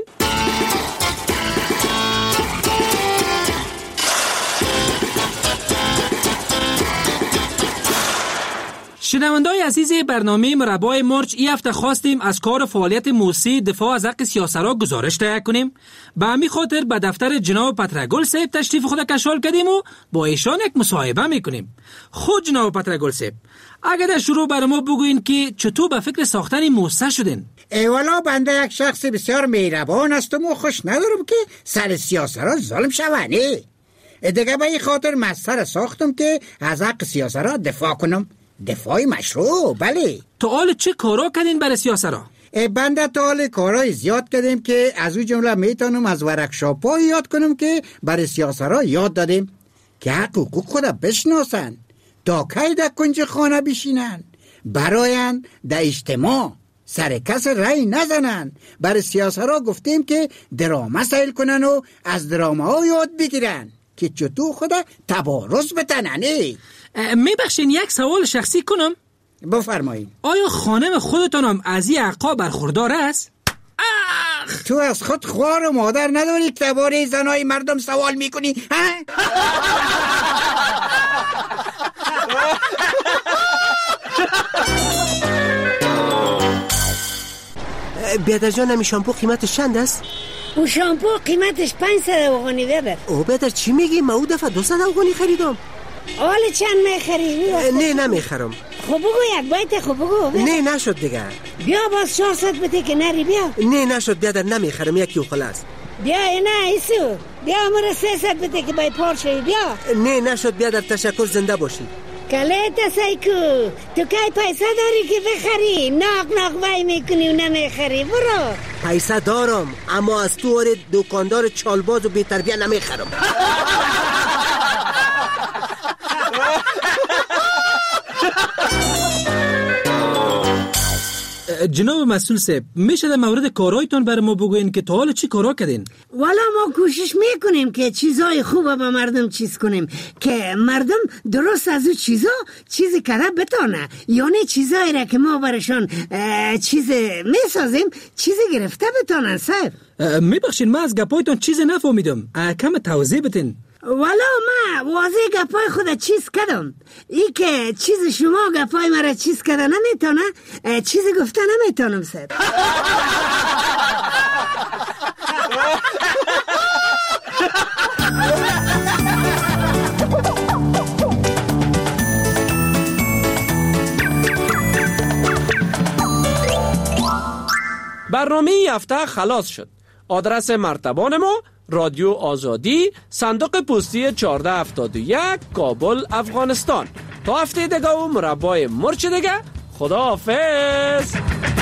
شنونده‌های عزیز برنامه مربای مرچ، این هفته خواستیم از کار فعالیت موسسه دفاع از حق سیاسرا گزارش تهیه کنیم. به همین خاطر به دفتر جناب پترگل صاحب تشریف خود کشال کردیم و با ایشان یک مصاحبه میکنیم. خود جناب پترگل صاحب، اگر در شروع برای ما بگوین که چطور به فکر ساختن موسسه شدین؟ والا بنده یک شخص بسیار مهربان هستم و خوش ندارم که سر سیاسرا ظلم شونه. دیگه به این خاطر مؤسسه ساختم که از حق سیاسرا دفاع کنم. دفاعی مشروع. بله. تو حال چه کارا کردین برای سیاسرا؟ بنده تا حال کارهای زیاد کردیم که از اون جمله میتونم از ورکشاپ یاد کنم که برای سیاسرا یاد دادیم که حق حقوق خود بشناسن، تا کی در کنج خانه بشینن، براین در اجتماع سر کس رای نزنن. برای سیاسرا گفتیم که درامه سیل کنن و از درامه ها یاد بگیرن که چطور خود تبارز بتننه. میبخشین یک سوال شخصی کنم؟ بفرمایید. آیا خانم خودتانم از این حقا برخوردار است؟ تو از خود خوار و مادر نداری که درباره زنای مردم سوال میکنی؟ بیادر جان، همی شامپو قیمتش چند است؟ او شامپو قیمتش 500 افغانی بیادر. او بیادر چی میگی؟ من او دفعه 200 افغانی خریدم. حالا چند میخری؟ نه نمیخرم. خب بگو یک بایت. خب بگو. نه نشد دیگه. بیا باز 400 بده که نری. بیا. نه نشد بیادر، نمیخرم. یکی و خلاص. بیا. نه ایسو بیا مرا 300 بده که باید پار شوی. بیا. نه نشد بیادر، تشکر، زنده باشی. کلیتا سایکو، تو کی پیسه داری که بخری؟ ناق وای میکنی و نمیخری. برو. پیسه دارم، اما از تو آره دکاندار چالباز و بی‌تربیه نمیخرم. جناب مسئول صاحب، میشه در مورد کارهایتون برای ما بگوین که تا حالا چی کارا کردین؟ والا ما کوشش میکنیم که چیزای خوبه به مردم چیز کنیم که مردم درست از اون چیزی کرده بتانه. یعنی چیزایی را که ما برشان چیز میسازیم چیزی گرفته بتانن. صاحب میبخشین ما از گپایتون چیزی نفهمیدم، کم توضیح بتین. والا ما واضح گپای خود چیز کردم. ای که چیز شما گپای مرا چیز کرده نمیتونه، چیزی گفته نمیتونم. صاحب برنامه این هفته خلاص شد. آدرس مرتبان ما: رادیو آزادی، صندوق پستی 1471، کابل، افغانستان. تا هفته دیگه و مربای مرچ دیگه. خدا حافظ.